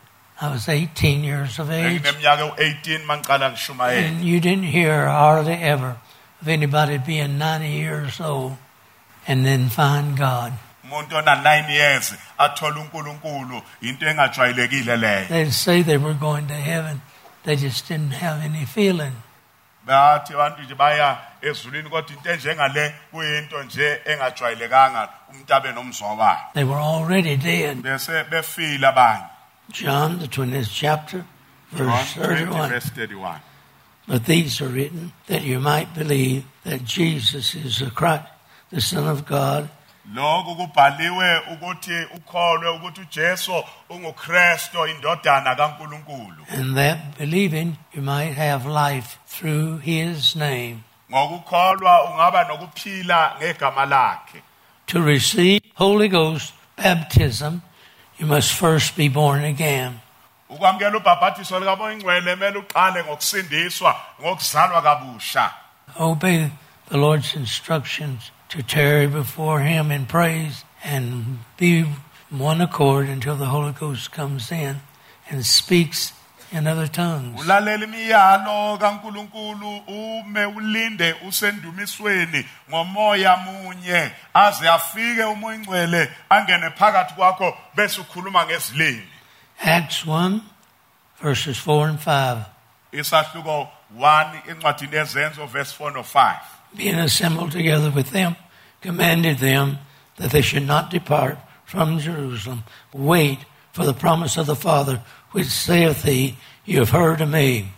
[SPEAKER 2] I was eighteen years of age.
[SPEAKER 3] Ngineminyaka u-eighteen mangiqala ngishumayela.
[SPEAKER 2] And you didn't hear hardly ever of anybody being ninety years old and then find God.
[SPEAKER 3] Umuntu ona nine years athola uNkulunkulu into engajwayelekile leyo.
[SPEAKER 2] They'd say they were going to heaven. They just didn't have any feeling.
[SPEAKER 3] Bathi abantu nje baya ezulwini kodwa into enjengale kuyinto nje engajwayelekanga umuntu abe nomzwa wayo.
[SPEAKER 2] They were already dead.
[SPEAKER 3] Bese befile abanye.
[SPEAKER 2] John, the twentieth chapter, verse
[SPEAKER 3] John twenty
[SPEAKER 2] thirty-one.
[SPEAKER 3] verse thirty-one.
[SPEAKER 2] But these are written that you might believe that Jesus is the Christ, the Son of God,
[SPEAKER 3] Lokho kubhaliwe ukuthi ukholwe ukuthi uJesu unguKristu indodana kaNkulunkulu.
[SPEAKER 2] and that believing you might have life through his name.
[SPEAKER 3] Ngokukholwa ungaba nokuphila ngegama lakhe.
[SPEAKER 2] To receive Holy Ghost baptism, you must first be born again.
[SPEAKER 3] Ukwamukela ubhaphathiso likaMoya Ingcwele mele uqale ngokusindiswa ngokuzalwa kabusha.
[SPEAKER 2] Obey the Lord's instructions to tarry before him in praise and be one accord until the Holy Ghost comes in and speaks in other tongues.
[SPEAKER 3] Ulalela imiyalo kaNkulunkulu ume ulinde usendumisweni ngomoya munye aze afike uMoya Ingcwele angene phakathi kwakho bese ukhuluma ngezilimi.
[SPEAKER 2] Acts one, verses four and five.
[SPEAKER 3] Isahluko one incwadini yezenzo verse four no five.
[SPEAKER 2] Being assembled together with them, commanded them that they should not depart from Jerusalem. Wait for the promise of the Father, which saith he, you have heard of me.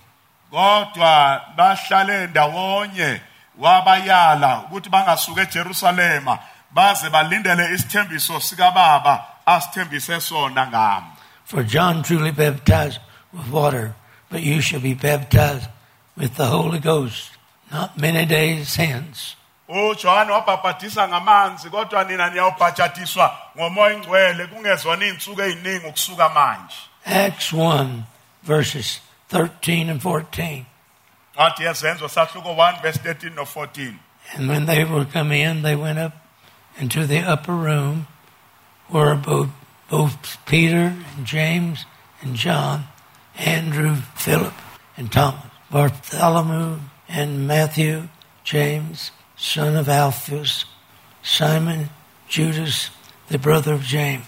[SPEAKER 3] Kodwa bahlale ndawonye wabayala ukuthi bangasuka eJerusalema baze balindele isithembiso sikaBaba asithembise sona ngami.
[SPEAKER 2] For John truly baptized with water, but you shall be baptized with the Holy Ghost not many days hence.
[SPEAKER 3] uJohane wabhaphathisa ngamanzi kodwa nina niyawubhapathizwa ngomoya ingcwele kungezona izinsuku eziningi ukusuka manje.
[SPEAKER 2] Acts one, verses thirteen and fourteen.
[SPEAKER 3] Athi yezenzo sahluko one verse thirteen no fourteen.
[SPEAKER 2] And when they were come in, they went up into the upper room where both, both Peter and James and John, Andrew, Philip, and Thomas, Bartholomew, and Matthew, James, son of Alphaeus, Simon, Judas, the brother of James.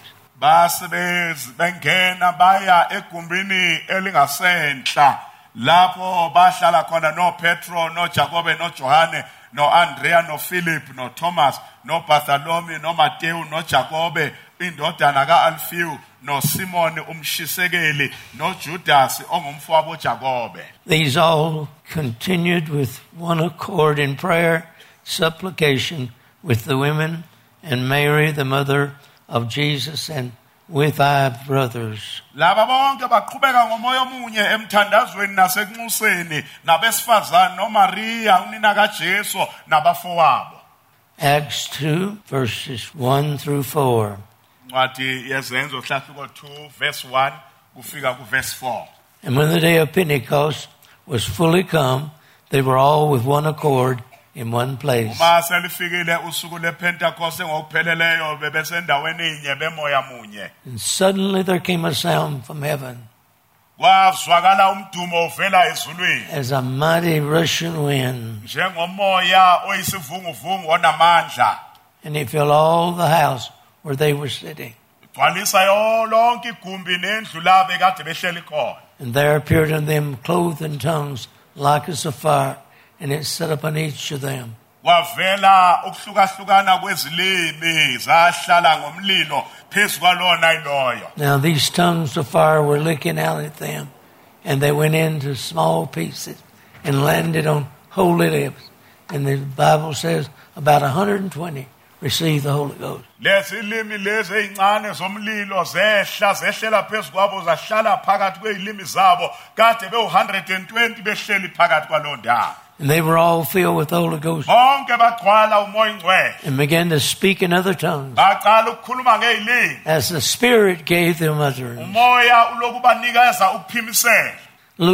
[SPEAKER 3] Basebezi bengena baya egumbini elingasenhla lapho bahlala khona no Petro no Jacobe no Johane no Andrea no Philip no Thomas no Bartholomew no Matthew no Jacobe indodana kaAlfeyu no Simon umshisekeli no Judas ongumfowabo Jacobe.
[SPEAKER 2] These all continued with one accord in prayer, supplication with the women and Mary, the mother of Jesus, and with our brothers.
[SPEAKER 3] Laba bonke baqhubeka ngomoya omunye emthandazweni nasekunxuseni nabesifazana noMaria unina kaJesu nabafowabo.
[SPEAKER 2] Acts two, verses one through four.
[SPEAKER 3] Ncwadi yezenzo sahluko two verse one kufika ku verse four.
[SPEAKER 2] And when the day of Pentecost was fully come, they were all with one accord in one place.
[SPEAKER 3] Uma selifikile usuku lePentecost ngokupheleleyo bebesendaweni inye bemoya munye.
[SPEAKER 2] And suddenly there came a sound from heaven
[SPEAKER 3] Kwazwakala umdumo uvela ezulwini
[SPEAKER 2] as a mighty rushing wind,
[SPEAKER 3] njengomoya oyisivunguvungu onamandla.
[SPEAKER 2] and it filled all the house where they were sitting.
[SPEAKER 3] Gcwalisa yonke igumbi nendlu la bekade behleli khona.
[SPEAKER 2] And there appeared unto them clothed in tongues like as of fire, and it sat upon each of them.
[SPEAKER 3] Wavela ukuhlukahlukana kwezilimi zahlala ngomlilo phezu kwalona iloyo.
[SPEAKER 2] Now these tongues of fire were licking out at them, and they went into small pieces and landed on holy lips. And the Bible says about one hundred twenty received the Holy Ghost.
[SPEAKER 3] Lezilimi lezi ezincane zomlilo zehla zehlela phezu kwabo zahlala phakathi kwezilimi zabo kade be one hundred twenty behleli phakathi kwalondawo.
[SPEAKER 2] And they were all filled with the Holy Ghost
[SPEAKER 3] Bonke bagcwala umoya ingcwele.
[SPEAKER 2] and began to speak in other tongues
[SPEAKER 3] Baqala ukukhuluma ngezilimi.
[SPEAKER 2] as the Spirit gave them utterance.
[SPEAKER 3] Umoya ulokubanikeza ukuphimisela.
[SPEAKER 2] Luke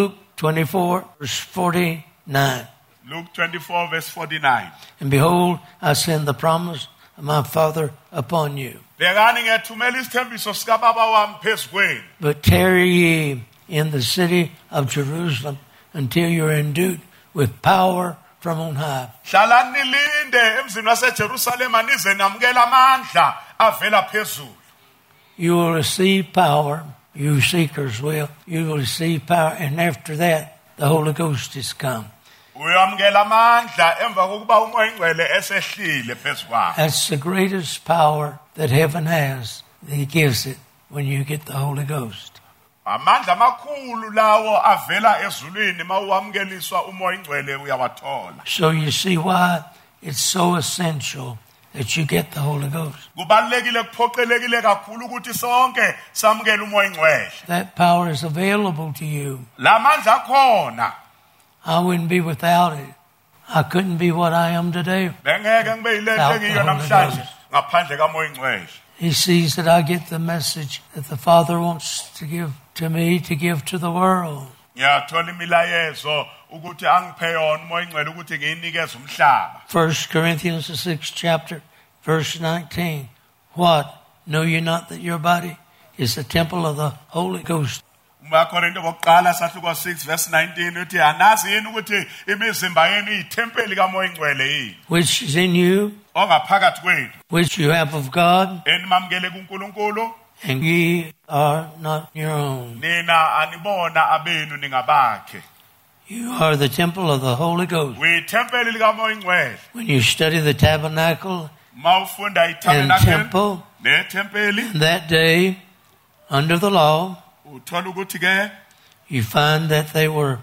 [SPEAKER 2] twenty-four, verse forty-nine.
[SPEAKER 3] Luke twenty-four verse forty-nine.
[SPEAKER 2] And behold, I send the promise of my Father upon you.
[SPEAKER 3] Bekani ngethumela isithembiso sika baba wami phezu kwenu.
[SPEAKER 2] But tarry ye in the city of Jerusalem until you are endued with power from on high.
[SPEAKER 3] Hlalani nilinde emzini waseJerusalema nize namukela amandla avela phezulu.
[SPEAKER 2] You will receive power, you seekers will. You will receive power, and after that, the Holy Ghost is come.
[SPEAKER 3] Uyamukela amandla emva kokuba umoya ingcwele esehlile phezu kwakho.
[SPEAKER 2] That's the greatest power that heaven has. He gives it when you get the Holy Ghost.
[SPEAKER 3] Amandla amakhulu lawo avela ezulwini mawuamukeliswa umoya ingcwele uyawathola.
[SPEAKER 2] So you see why it's so essential that you get the Holy Ghost.
[SPEAKER 3] Kubalekile kuphoqelekile kakhulu ukuthi sonke samukele umoya ingcwele.
[SPEAKER 2] That power is available to you.
[SPEAKER 3] Lamandla akhona.
[SPEAKER 2] I wouldn't be without it. I couldn't be what I am today.
[SPEAKER 3] Bengeke ngibe yilento engiyo namhlanje ngaphandle kamoya ingcwele.
[SPEAKER 2] He sees that I get the message that the Father wants to give to me to give to the world.
[SPEAKER 3] Ngiyathola imilayezo ukuthi angiphe yona umoya ingcwele ukuthi ngiyinikeze umhlaba.
[SPEAKER 2] First Corinthians the sixth chapter, verse nineteen. What? Know you not that your body is the temple of the Holy Ghost?
[SPEAKER 3] uMakorinto bokuqala sahluko six verse nineteen uthi anazi yini ukuthi imizimba yenu iyithempeli kamoya ingcwele yini?
[SPEAKER 2] Which is in you,
[SPEAKER 3] ongaphakathi kwenu,
[SPEAKER 2] which you have of God,
[SPEAKER 3] enimamukele kuNkulunkulu,
[SPEAKER 2] and ye are not your own.
[SPEAKER 3] nina anibona abenu ningabakhe.
[SPEAKER 2] You are the temple of the Holy Ghost.
[SPEAKER 3] Uyithempeli likamoya ingcwele.
[SPEAKER 2] When you study the tabernacle
[SPEAKER 3] Mawufunda
[SPEAKER 2] and
[SPEAKER 3] itabernacle
[SPEAKER 2] temple,
[SPEAKER 3] nethempeli
[SPEAKER 2] that day, under the law,
[SPEAKER 3] uthola ukuthi ke
[SPEAKER 2] you find that they were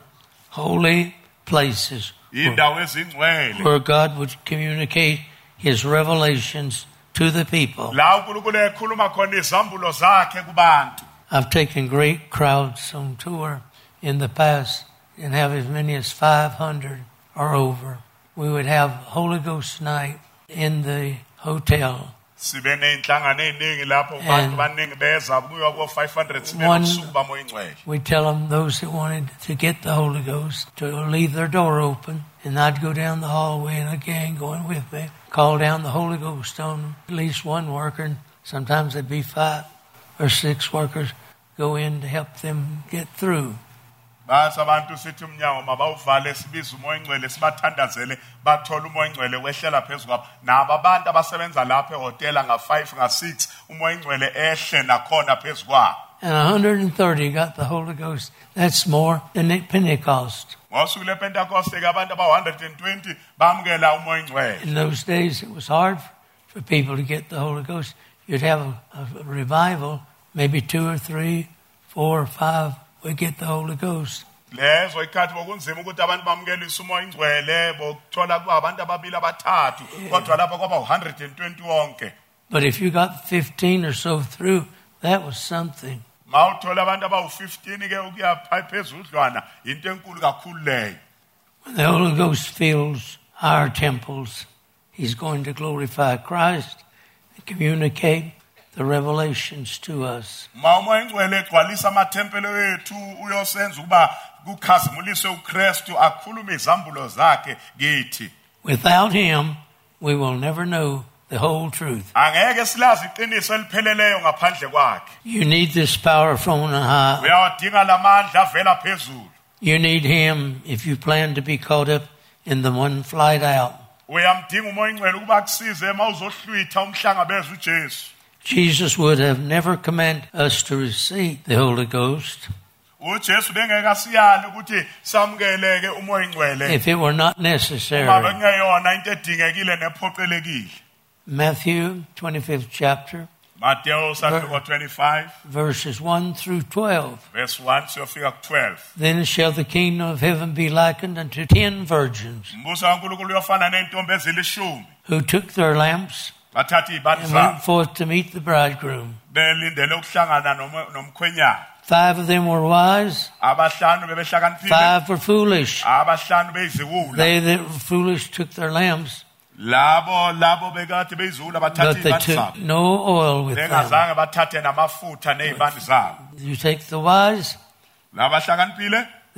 [SPEAKER 2] holy places where,
[SPEAKER 3] indawo ezingcwele
[SPEAKER 2] where God would communicate His revelations to the people.
[SPEAKER 3] la uNkulunkulu ekhuluma khona izambulo zakhe kubantu.
[SPEAKER 2] I've taken great crowds on tour in the past and have as many as five hundred or over. We would have Holy Ghost night in the hotel.
[SPEAKER 3] Sibe neinhlangano eziningi lapho
[SPEAKER 2] And
[SPEAKER 3] abantu baningi beza kuyiwa ko five hundred sibe
[SPEAKER 2] one-
[SPEAKER 3] nosuku bamoya ingcwele.
[SPEAKER 2] We tell them, those that wanted to get the Holy Ghost, to leave their door open, and I'd go down the hallway in a gang going with me, call down the Holy Ghost on them. At least one worker, and sometimes there'd be five or six workers, go in to help them get through.
[SPEAKER 3] Basa abantu sithi umnyango mabawuvale sibiza umoya ingcwele sibathandazele bathola umoya ingcwele wehlela phezulu kwabo. Nabo abantu abasebenza lapha ehotela nga five nga six umoya ingcwele ehle nakhona phezulu kwabo.
[SPEAKER 2] And one hundred thirty got the Holy Ghost. That's more than at Pentecost.
[SPEAKER 3] Ngosuku lePentecost ke abantu aba one hundred twenty bamukela umoya ingcwele.
[SPEAKER 2] In those days, it was hard for people to get the Holy Ghost. You'd have a, a revival, maybe two or three, four or five would get the Holy Ghost.
[SPEAKER 3] Lezo ikhathi bokunzima ukuthi abantu bamukelise umoya ingcwele bokuthola kuba abantu ababili abathathu kodwa lapha kwaba one hundred twenty wonke.
[SPEAKER 2] But if you got fifteen or so through, that was something.
[SPEAKER 3] Mawuthola abantu abawu fifteen ke ukuya phezulu udlwana into enkulu kakhulu leyo.
[SPEAKER 2] When the Holy Ghost fills our temples, He's going to glorify Christ and communicate the revelations to us.
[SPEAKER 3] Mawumoya ingcwele egcwalisa amathempeli wethu uyosenza ukuba kukhazimuliswe uKristu akhulume izambulo zakhe kithi.
[SPEAKER 2] Without Him, we will never know the whole truth.
[SPEAKER 3] Angeke silazi iqiniso elipheleleyo ngaphandle kwakhe.
[SPEAKER 2] You need this power from on high.
[SPEAKER 3] Uyawadinga lamandla avela phezulu.
[SPEAKER 2] You need Him if you plan to be caught up in the one flight out.
[SPEAKER 3] Uyamdinga umoya ingcwele ukuba kusize mawuzohlwitha umhlangabeza uJesu.
[SPEAKER 2] Jesus would have never commanded us to receive the Holy Ghost
[SPEAKER 3] uJesu bengeke asiyale ukuthi samukeleke umoya ingcwele
[SPEAKER 2] if it were not
[SPEAKER 3] uma
[SPEAKER 2] necessary.
[SPEAKER 3] bekungeyona into edingekile nephoqelekile.
[SPEAKER 2] Matthew twenty-fifth chapter,
[SPEAKER 3] Matthew sahluko twenty-five
[SPEAKER 2] verses one through twelve.
[SPEAKER 3] verse one siyofika ku twelve.
[SPEAKER 2] Then shall the kingdom of heaven be likened unto ten virgins,
[SPEAKER 3] Umbuso kaNkulunkulu uyofana nentombi ezilishumi
[SPEAKER 2] who took their lamps
[SPEAKER 3] bathatha izibani
[SPEAKER 2] and went
[SPEAKER 3] zabo
[SPEAKER 2] forth to meet the bridegroom.
[SPEAKER 3] belindele ukuhlangana noma- nomkhwenyana.
[SPEAKER 2] Five of them were wise,
[SPEAKER 3] Abahlanu bebehlakaniphile,
[SPEAKER 2] five were foolish.
[SPEAKER 3] abahlanu beyiziwula.
[SPEAKER 2] They that were foolish took their lamps,
[SPEAKER 3] Labo labo bekade beyiziwula bathatha
[SPEAKER 2] but they
[SPEAKER 3] izibani
[SPEAKER 2] took
[SPEAKER 3] zabo.
[SPEAKER 2] no oil with them.
[SPEAKER 3] Bengazange bathathe namafutha nezibani zabo.
[SPEAKER 2] You take the wise,
[SPEAKER 3] Labahlakaniphile,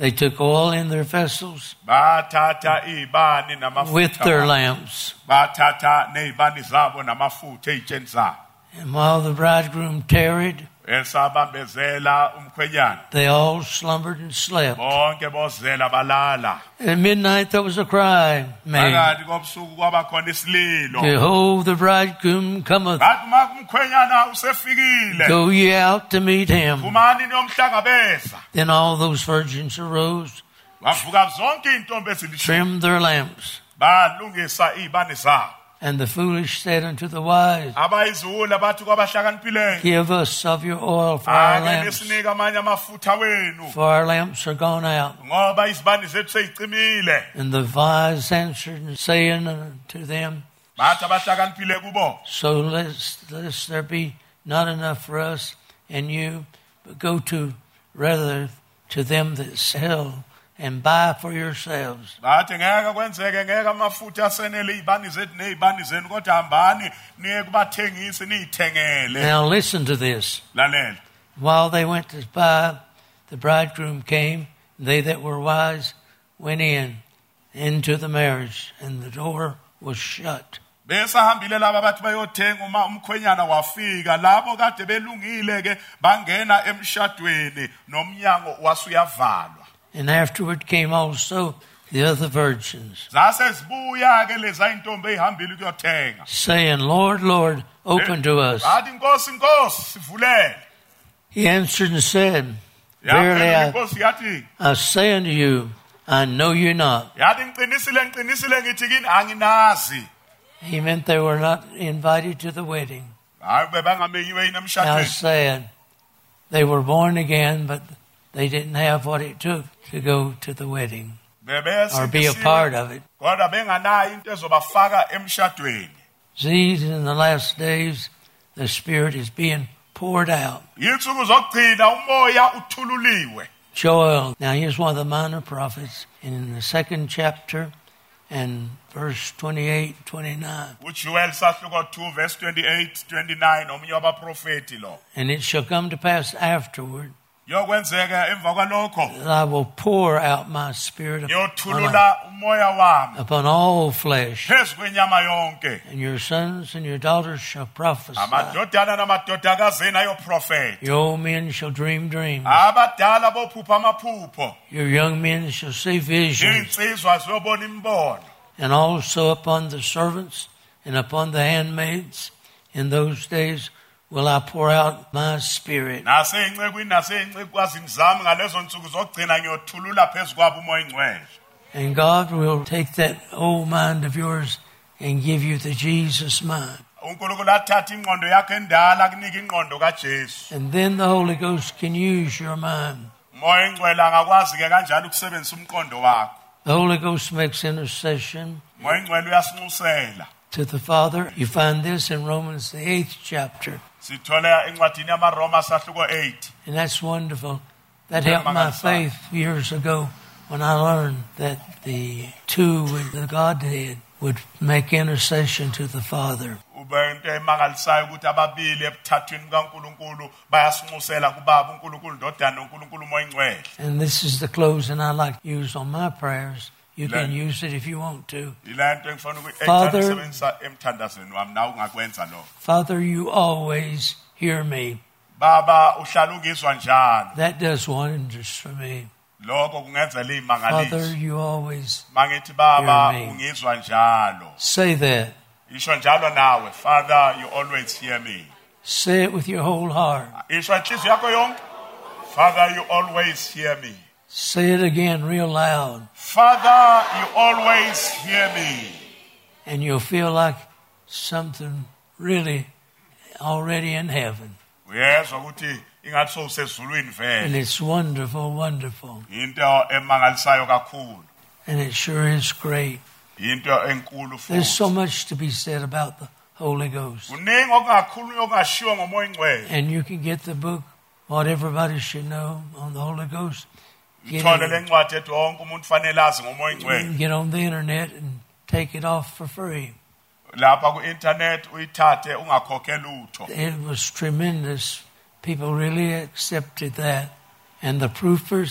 [SPEAKER 2] They took oil in their vessels
[SPEAKER 3] bathatha ibani
[SPEAKER 2] with their
[SPEAKER 3] namafutha
[SPEAKER 2] lamps.
[SPEAKER 3] bathatha neibani zabo namafutha ey'tsheni zabo
[SPEAKER 2] And while the bridegroom tarried,
[SPEAKER 3] esabambezela umkhwenyana
[SPEAKER 2] they all slumbered and slept.
[SPEAKER 3] bonke bozela balala
[SPEAKER 2] At midnight there was a cry made,
[SPEAKER 3] phakathi kobusuku kwaba khona isililo
[SPEAKER 2] Behold, the bridegroom cometh.
[SPEAKER 3] bathi uma umkhwenyana usefikile
[SPEAKER 2] Go ye out to meet him.
[SPEAKER 3] phumani niyomhlangabeza
[SPEAKER 2] Then all those virgins arose,
[SPEAKER 3] bavuka zonke iy'ntombi ezilishumi
[SPEAKER 2] trimmed their lamps.
[SPEAKER 3] balungisa iy'bani zabo
[SPEAKER 2] And the foolish said unto the wise,
[SPEAKER 3] abayiziwula bathi kwabahlakaniphileyo
[SPEAKER 2] Give us of your oil, for our
[SPEAKER 3] ake
[SPEAKER 2] lamps,
[SPEAKER 3] nisinike amanye amafutha wenu
[SPEAKER 2] for our lamps are gone out.
[SPEAKER 3] ngoba izibani zethu seyicimile
[SPEAKER 2] And the wise answered, saying unto them,
[SPEAKER 3] bathi abahlakaniphile kubo
[SPEAKER 2] So lest, lest there be not enough for us and you, but go to rather to them that sell and buy for yourselves.
[SPEAKER 3] bathi ngeke kwenzeke ngeke amafutha asenele iy'bani zethu ney'bani zenu kodwa hambani niye kubathengisi niyithengele
[SPEAKER 2] Now listen to this.
[SPEAKER 3] lalela
[SPEAKER 2] While they went to buy, the bridegroom came, and they that were wise went in into the marriage, and the door was shut.
[SPEAKER 3] besahambile laba bathi bayothenga uma umkhwenyana wafika labo kade belungile ke bangena emshadweni nomnyango wasuyavalwa
[SPEAKER 2] And afterward came also the other virgins,
[SPEAKER 3] zase zibuya ke leza intombi eyihambile ukuyothenga
[SPEAKER 2] saying, Lord, Lord, open to us.
[SPEAKER 3] bathi inkosi inkosi sivulele
[SPEAKER 2] He answered and said, Verily
[SPEAKER 3] yaphendula
[SPEAKER 2] I,
[SPEAKER 3] inkosi yathi
[SPEAKER 2] I say unto you, I know you not.
[SPEAKER 3] yathi ngiqinisile ngiqinisile ngithi kini anginazi
[SPEAKER 2] He meant they were not invited to the wedding.
[SPEAKER 3] hayi bebangamenyiwe yini
[SPEAKER 2] I
[SPEAKER 3] emshadweni
[SPEAKER 2] said, they were born again, but they didn't have what it took to go to the wedding or be a part of it.
[SPEAKER 3] kodwa benganayo into ezobafaka emshadweni
[SPEAKER 2] These in the last days, the Spirit is being poured out.
[SPEAKER 3] yinsuku zokugcina umoya uthululiwe
[SPEAKER 2] Joel, now here's one of the minor prophets in the second chapter and verse twenty-eight, twenty-nine.
[SPEAKER 3] uJoel sahluko two verse twenty-eight twenty-nine omunye wabaprofeti lo
[SPEAKER 2] And it shall come to pass afterward
[SPEAKER 3] yokwenzeka emva kwalokho
[SPEAKER 2] that I will pour out my Spirit upon,
[SPEAKER 3] yothulula umoya wami
[SPEAKER 2] upon all flesh,
[SPEAKER 3] phezu kwenyama yonke
[SPEAKER 2] and your sons and your daughters shall prophesy.
[SPEAKER 3] amadodana namadodakazi enu ayoprofeta
[SPEAKER 2] Your old men shall dream dreams.
[SPEAKER 3] abadala bophupha amaphupho
[SPEAKER 2] Your young men shall see visions.
[SPEAKER 3] iy'nsizwa ziyobona imbono
[SPEAKER 2] And also upon the servants and upon the handmaids in those days will I pour out my Spirit.
[SPEAKER 3] nasey'ncekwini nasey'ncekwazini zami ngalezo nsuku zokugcina ngiyothulula phezu kwabo umoya ingcwele
[SPEAKER 2] And God will take that old mind of yours and give you the Jesus mind.
[SPEAKER 3] unkulunkulu athatha ingqondo yakho endala kunika ingqondo kajesu
[SPEAKER 2] And then the Holy Ghost can use your mind.
[SPEAKER 3] umoya ingcwele angakwazi-ke kanjalo ukusebenzisa umqondo wakho
[SPEAKER 2] The Holy Ghost makes intercession
[SPEAKER 3] umoya ingcwele uyasinxusela
[SPEAKER 2] to the Father. You find this in Romans, the eighth chapter.
[SPEAKER 3] sithole encwadini yamaroma sahluko eight
[SPEAKER 2] And that's wonderful. That helped my faith years ago when I learned that the two with the Godhead would make intercession to the Father.
[SPEAKER 3] ube into emangalisayo ukuthi ababili ebuthathweni bukankulunkulu bayasinxusela kubaba unkulunkulu ndodana nonkulunkulu umoya ingcwele
[SPEAKER 2] And this is the closing I like to use on my prayers. You
[SPEAKER 3] Let-
[SPEAKER 2] can use it if you want to.
[SPEAKER 3] yila nto engifuna
[SPEAKER 2] Father-
[SPEAKER 3] ukuyisebenzisa emthandazweni wami nawe ungakwenza lokho
[SPEAKER 2] Father, you always hear me.
[SPEAKER 3] baba uhlala ungizwa njalo
[SPEAKER 2] That does wonders for me.
[SPEAKER 3] lokho kungenzela
[SPEAKER 2] Father,
[SPEAKER 3] iy'mangaliso
[SPEAKER 2] you always
[SPEAKER 3] mangithi baba
[SPEAKER 2] Hear me.
[SPEAKER 3] ungizwa njalo
[SPEAKER 2] say that.
[SPEAKER 3] isho njalo nawe father you always hear me
[SPEAKER 2] Say it with your whole heart.
[SPEAKER 3] isho inhliziyo yakho yonke father you always hear me
[SPEAKER 2] Say it again real loud.
[SPEAKER 3] father you always hear me
[SPEAKER 2] And you'll feel like something really already in heaven.
[SPEAKER 3] uyezwa ukuthi ingathi sowusezulwini
[SPEAKER 2] And
[SPEAKER 3] vele
[SPEAKER 2] it's wonderful, wonderful.
[SPEAKER 3] into emangalisayo kakhulu
[SPEAKER 2] And it sure is great.
[SPEAKER 3] into enkulu
[SPEAKER 2] There's so
[SPEAKER 3] futhi
[SPEAKER 2] much to be said about the Holy Ghost.
[SPEAKER 3] kuningi okungakhulunywa okungashiwo ngomoya ingcwele
[SPEAKER 2] And you can get the book, What Everybody Should Know on the Holy Ghost. Get,
[SPEAKER 3] ithole le
[SPEAKER 2] it,
[SPEAKER 3] ncwadi ethi wonke umuntu fanele azi ngomoya
[SPEAKER 2] you
[SPEAKER 3] ingcwele
[SPEAKER 2] can get on the internet and take it off for free.
[SPEAKER 3] lapha ku-internet uyithathe ungakhokhe lutho
[SPEAKER 2] It was tremendous. People really accepted that. And the proofers,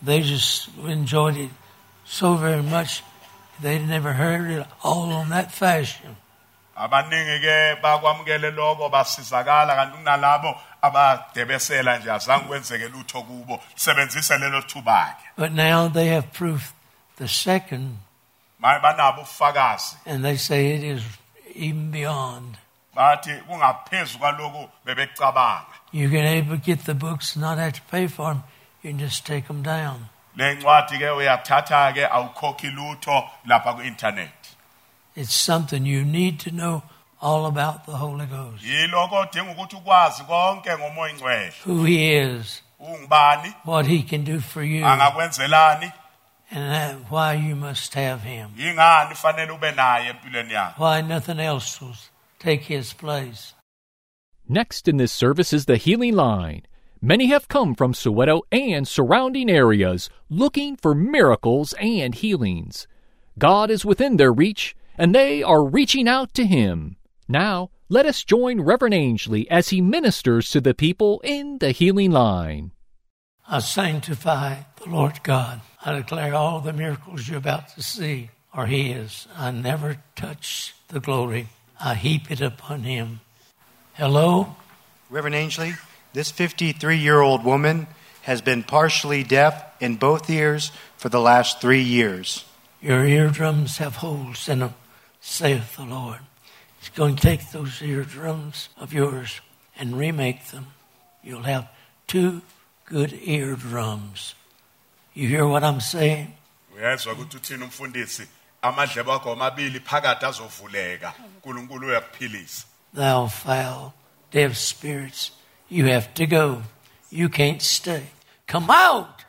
[SPEAKER 2] They just enjoyed it so very much, they'd never heard it all on that fashion.
[SPEAKER 3] Abaningi ke bakwamukele lokho basizakala kanti kunalabo abadebesela nje azange kwenzeke lutho kubo sebenzisa lelo thuba ke.
[SPEAKER 2] But now they have proof the second,
[SPEAKER 3] Manje banabo ufakazi
[SPEAKER 2] and they say it is even beyond.
[SPEAKER 3] bathi kungaphezulu kwaloko bebecabanga.
[SPEAKER 2] You can able to get the books, not have to pay for them. You can just take them down.
[SPEAKER 3] Le ncwadi ke uyathatha ke awukhokhi lutho lapha ku internet.
[SPEAKER 2] It's something you need to know all about the Holy Ghost.
[SPEAKER 3] Yiloko odinga ukuthi ukwazi konke ngomoya ingcwele.
[SPEAKER 2] Who He is,
[SPEAKER 3] Ungubani,
[SPEAKER 2] what He can do for you,
[SPEAKER 3] angakwenzelani,
[SPEAKER 2] and that, why you must have Him.
[SPEAKER 3] yingani fanele ube naye empilweni yakho.
[SPEAKER 2] Why nothing else will take His place.
[SPEAKER 1] Next in this service is the Healing Line. Many have come from Soweto and surrounding areas looking for miracles and healings. God is within their reach, and they are reaching out to Him. Now, let us join Reverend Angley as he ministers to the people in the Healing Line.
[SPEAKER 2] I sanctify the Lord God. I declare all the miracles you're about to see are His. I never touch the glory. I heap it upon Him. Hello?
[SPEAKER 8] Reverend Angley, this fifty-three-year-old woman has been partially deaf in both ears for the last three years.
[SPEAKER 2] Your eardrums have holes in them, saith the Lord. He's going to take those eardrums of yours and remake them. You'll have two good eardrums. You hear what I'm saying?
[SPEAKER 3] Uyezwa ukuthi uthini umfundisi amadlebe akho amabili phakathi azovuleka uNkulunkulu uyakuphilisa.
[SPEAKER 2] Thou foul, deaf spirits, you have to go. You can't stay. Come out!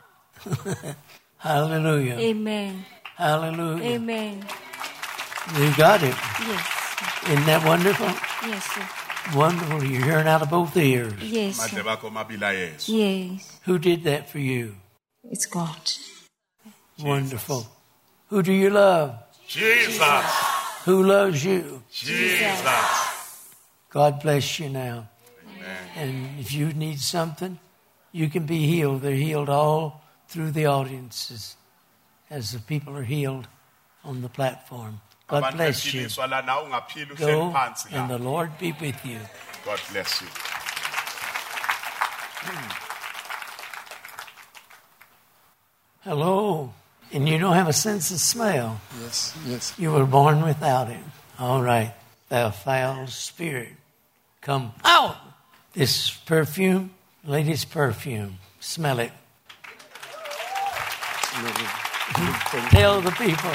[SPEAKER 2] Hallelujah.
[SPEAKER 9] Amen.
[SPEAKER 2] Hallelujah.
[SPEAKER 9] Amen.
[SPEAKER 2] You got it.
[SPEAKER 9] Yes.
[SPEAKER 2] Isn't that wonderful?
[SPEAKER 9] Yes, sir.
[SPEAKER 2] Wonderful. You're hearing out of both ears.
[SPEAKER 9] Yes, sir.
[SPEAKER 3] Amadlebe akho amabili ayezwa.
[SPEAKER 9] Yes.
[SPEAKER 2] Who did that for you?
[SPEAKER 9] It's God.
[SPEAKER 2] Wonderful. Who do you love?
[SPEAKER 3] Jesus.
[SPEAKER 2] Who loves you?
[SPEAKER 3] Jesus.
[SPEAKER 2] God bless you now.
[SPEAKER 3] Amen.
[SPEAKER 2] And if you need something, you can be healed. They're healed all through the audiences as the people are healed on the platform. God
[SPEAKER 3] Abantu
[SPEAKER 2] bless you.
[SPEAKER 3] bephiliswa lana ungaphili uhleli
[SPEAKER 2] Go
[SPEAKER 3] phansi
[SPEAKER 2] and
[SPEAKER 3] la.
[SPEAKER 2] the Lord be with you.
[SPEAKER 3] God bless you.
[SPEAKER 2] Hello. And you don't have a sense of smell.
[SPEAKER 10] Yes, yes.
[SPEAKER 2] You were born without it. All right. Thou foul spirit, come out. This perfume, lady's perfume. Smell it. Tell the people.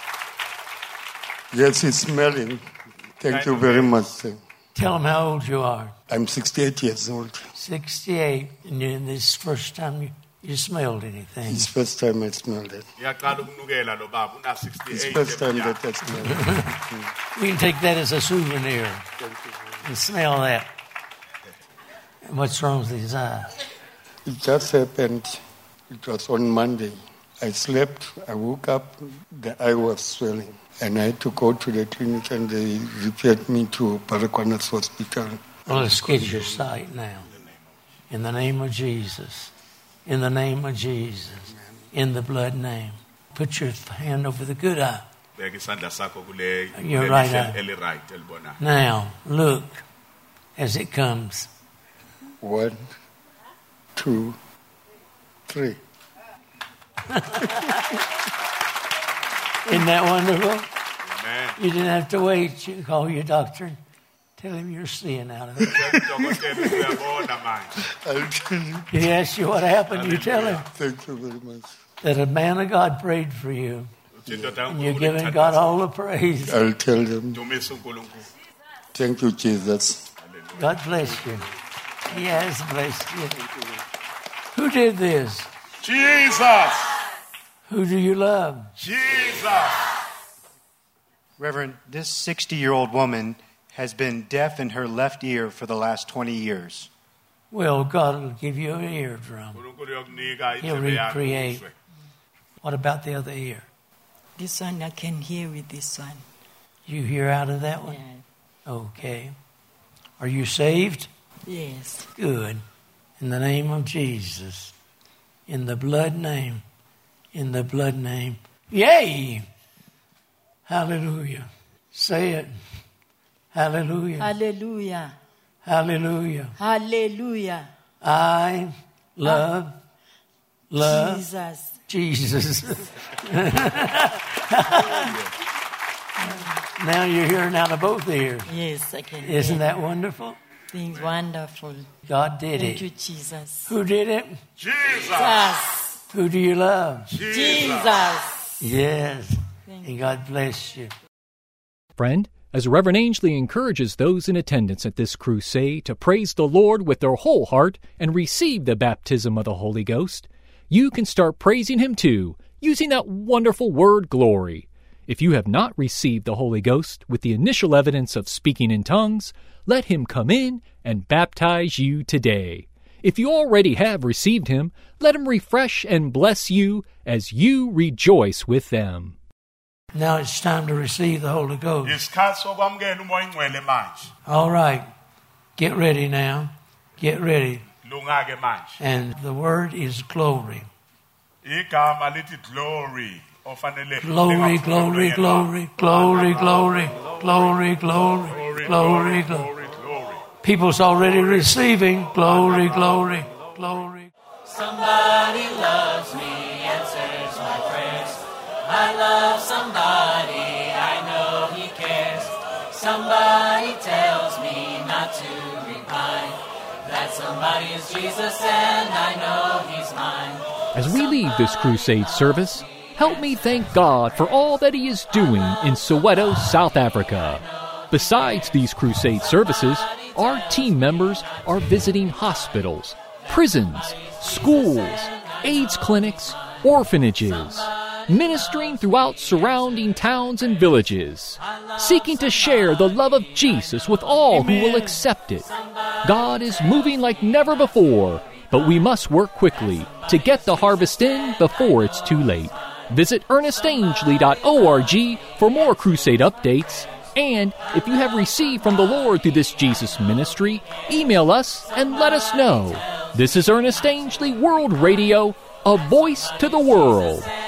[SPEAKER 10] Yes, it's smelling. Thank you very much, sir.
[SPEAKER 2] Tell them how old you are.
[SPEAKER 10] I'm sixty-eight years old.
[SPEAKER 2] sixty-eight. And you- this is the first time you, you smelled anything.
[SPEAKER 10] It's first time I smelled it.
[SPEAKER 3] Ngiyaqala ukunukela lo baba una
[SPEAKER 10] It's
[SPEAKER 3] sixty-eight.
[SPEAKER 10] first time
[SPEAKER 3] eminyaka.
[SPEAKER 10] that I smelled it.
[SPEAKER 2] You can take that as a souvenir and smell that. And what's wrong with his eye?
[SPEAKER 10] It just happened. It was on Monday. I slept. I woke up. The eye was swelling. And I had to go to the clinic and they referred me to Baragwanath Hospital.
[SPEAKER 2] Well, let's get your sight now. In the name of Jesus. In the name of Jesus. In the blood name. Put your hand over the good eye.
[SPEAKER 3] Beka isandla sakho kule
[SPEAKER 2] You're
[SPEAKER 3] kule
[SPEAKER 2] right,
[SPEAKER 3] lihle
[SPEAKER 2] uh,
[SPEAKER 3] eli right elibona.
[SPEAKER 2] Now, look as it comes.
[SPEAKER 10] One, two, three.
[SPEAKER 2] Isn't that wonderful?
[SPEAKER 3] Amen.
[SPEAKER 2] You didn't have to wait. You call your doctor and tell him you're seeing out of it.
[SPEAKER 3] Udokotela uyabona manje.
[SPEAKER 10] I'll tell you.
[SPEAKER 2] He asks you what happened, you tell him
[SPEAKER 10] Thank you very much.
[SPEAKER 2] that a man of God prayed for you.
[SPEAKER 3] Uthi indoda
[SPEAKER 2] And you're
[SPEAKER 3] kaNkulunkulu
[SPEAKER 2] giving
[SPEAKER 3] ithanda
[SPEAKER 2] God all the praise.
[SPEAKER 10] I'll tell them.
[SPEAKER 3] dumisa uNkulunkulu.
[SPEAKER 10] Thank you, Jesus.
[SPEAKER 2] God bless you. He has blessed you. Who did this?
[SPEAKER 3] Jesus.
[SPEAKER 2] Who do you love?
[SPEAKER 3] Jesus.
[SPEAKER 8] Reverend, this sixty-year-old woman has been deaf in her left ear for the last twenty years.
[SPEAKER 2] Well, God will give you an eardrum.
[SPEAKER 3] uNkulunkulu uyokunika
[SPEAKER 2] He'll
[SPEAKER 3] indlebe yakho
[SPEAKER 2] recreate.
[SPEAKER 3] uzwe.
[SPEAKER 2] What about the other ear?
[SPEAKER 11] This one, I can hear with this one.
[SPEAKER 2] You hear out of that one?
[SPEAKER 11] Yeah.
[SPEAKER 2] Okay. Are you saved?
[SPEAKER 11] Yes.
[SPEAKER 2] Good. In the name of Jesus. In the blood name. in the blood name. Yay! Hallelujah. Say it. Hallelujah.
[SPEAKER 11] Hallelujah.
[SPEAKER 2] Hallelujah.
[SPEAKER 11] Hallelujah.
[SPEAKER 2] I love, love
[SPEAKER 11] Jesus.
[SPEAKER 2] Jesus. Now you're hearing out of both ears.
[SPEAKER 11] Yes, I can.
[SPEAKER 2] Isn't
[SPEAKER 11] hear.
[SPEAKER 2] that wonderful?
[SPEAKER 11] Things wonderful.
[SPEAKER 2] God did
[SPEAKER 11] Thank
[SPEAKER 2] it.
[SPEAKER 11] you, Jesus.
[SPEAKER 2] Who did it?
[SPEAKER 3] Jesus.
[SPEAKER 11] Jesus.
[SPEAKER 2] Who do you love?
[SPEAKER 11] Jesus.
[SPEAKER 2] Yes.
[SPEAKER 11] Thank
[SPEAKER 2] And God bless you.
[SPEAKER 1] Friend, as Reverend Ainsley encourages those in attendance at this crusade to praise the Lord with their whole heart and receive the baptism of the Holy Ghost, you can start praising Him too, using that wonderful word glory. If you have not received the Holy Ghost with the initial evidence of speaking in tongues, let Him come in and baptize you today. If you already have received Him, let Him refresh and bless you as you rejoice with them.
[SPEAKER 2] Now it's time to receive the Holy Ghost.
[SPEAKER 3] Isikhathi sokwamukela umoya ingcwele manje.
[SPEAKER 2] All right. Get ready now. Get ready.
[SPEAKER 3] Lunga ke manje.
[SPEAKER 2] And the word is glory.
[SPEAKER 3] Igama lithi glory. Ofanele
[SPEAKER 2] Glory, glory, glory, glory, glory, glory, glory, glory, glory. People's already receiving. Glory, glory, glory.
[SPEAKER 5] Somebody loves me, answers my prayers. I love somebody, I know he cares. Somebody tells me not to repine. That somebody is Jesus and I know he's mine.
[SPEAKER 1] As we leave this crusade service, help me thank God for all that He is doing in Soweto, South Africa. Besides these crusade services, our team members are visiting hospitals, prisons, schools, AIDS clinics, orphanages, ministering throughout surrounding towns and villages, seeking to share the love of Jesus with all who will accept it. God is moving like never before, but we must work quickly to get the harvest in before it's too late. Visit ernest ainsley dot org for more crusade updates. And if you have received from the Lord through this Jesus ministry, email us and let us know. This is Ernest Ainsley World Radio, a voice to the world.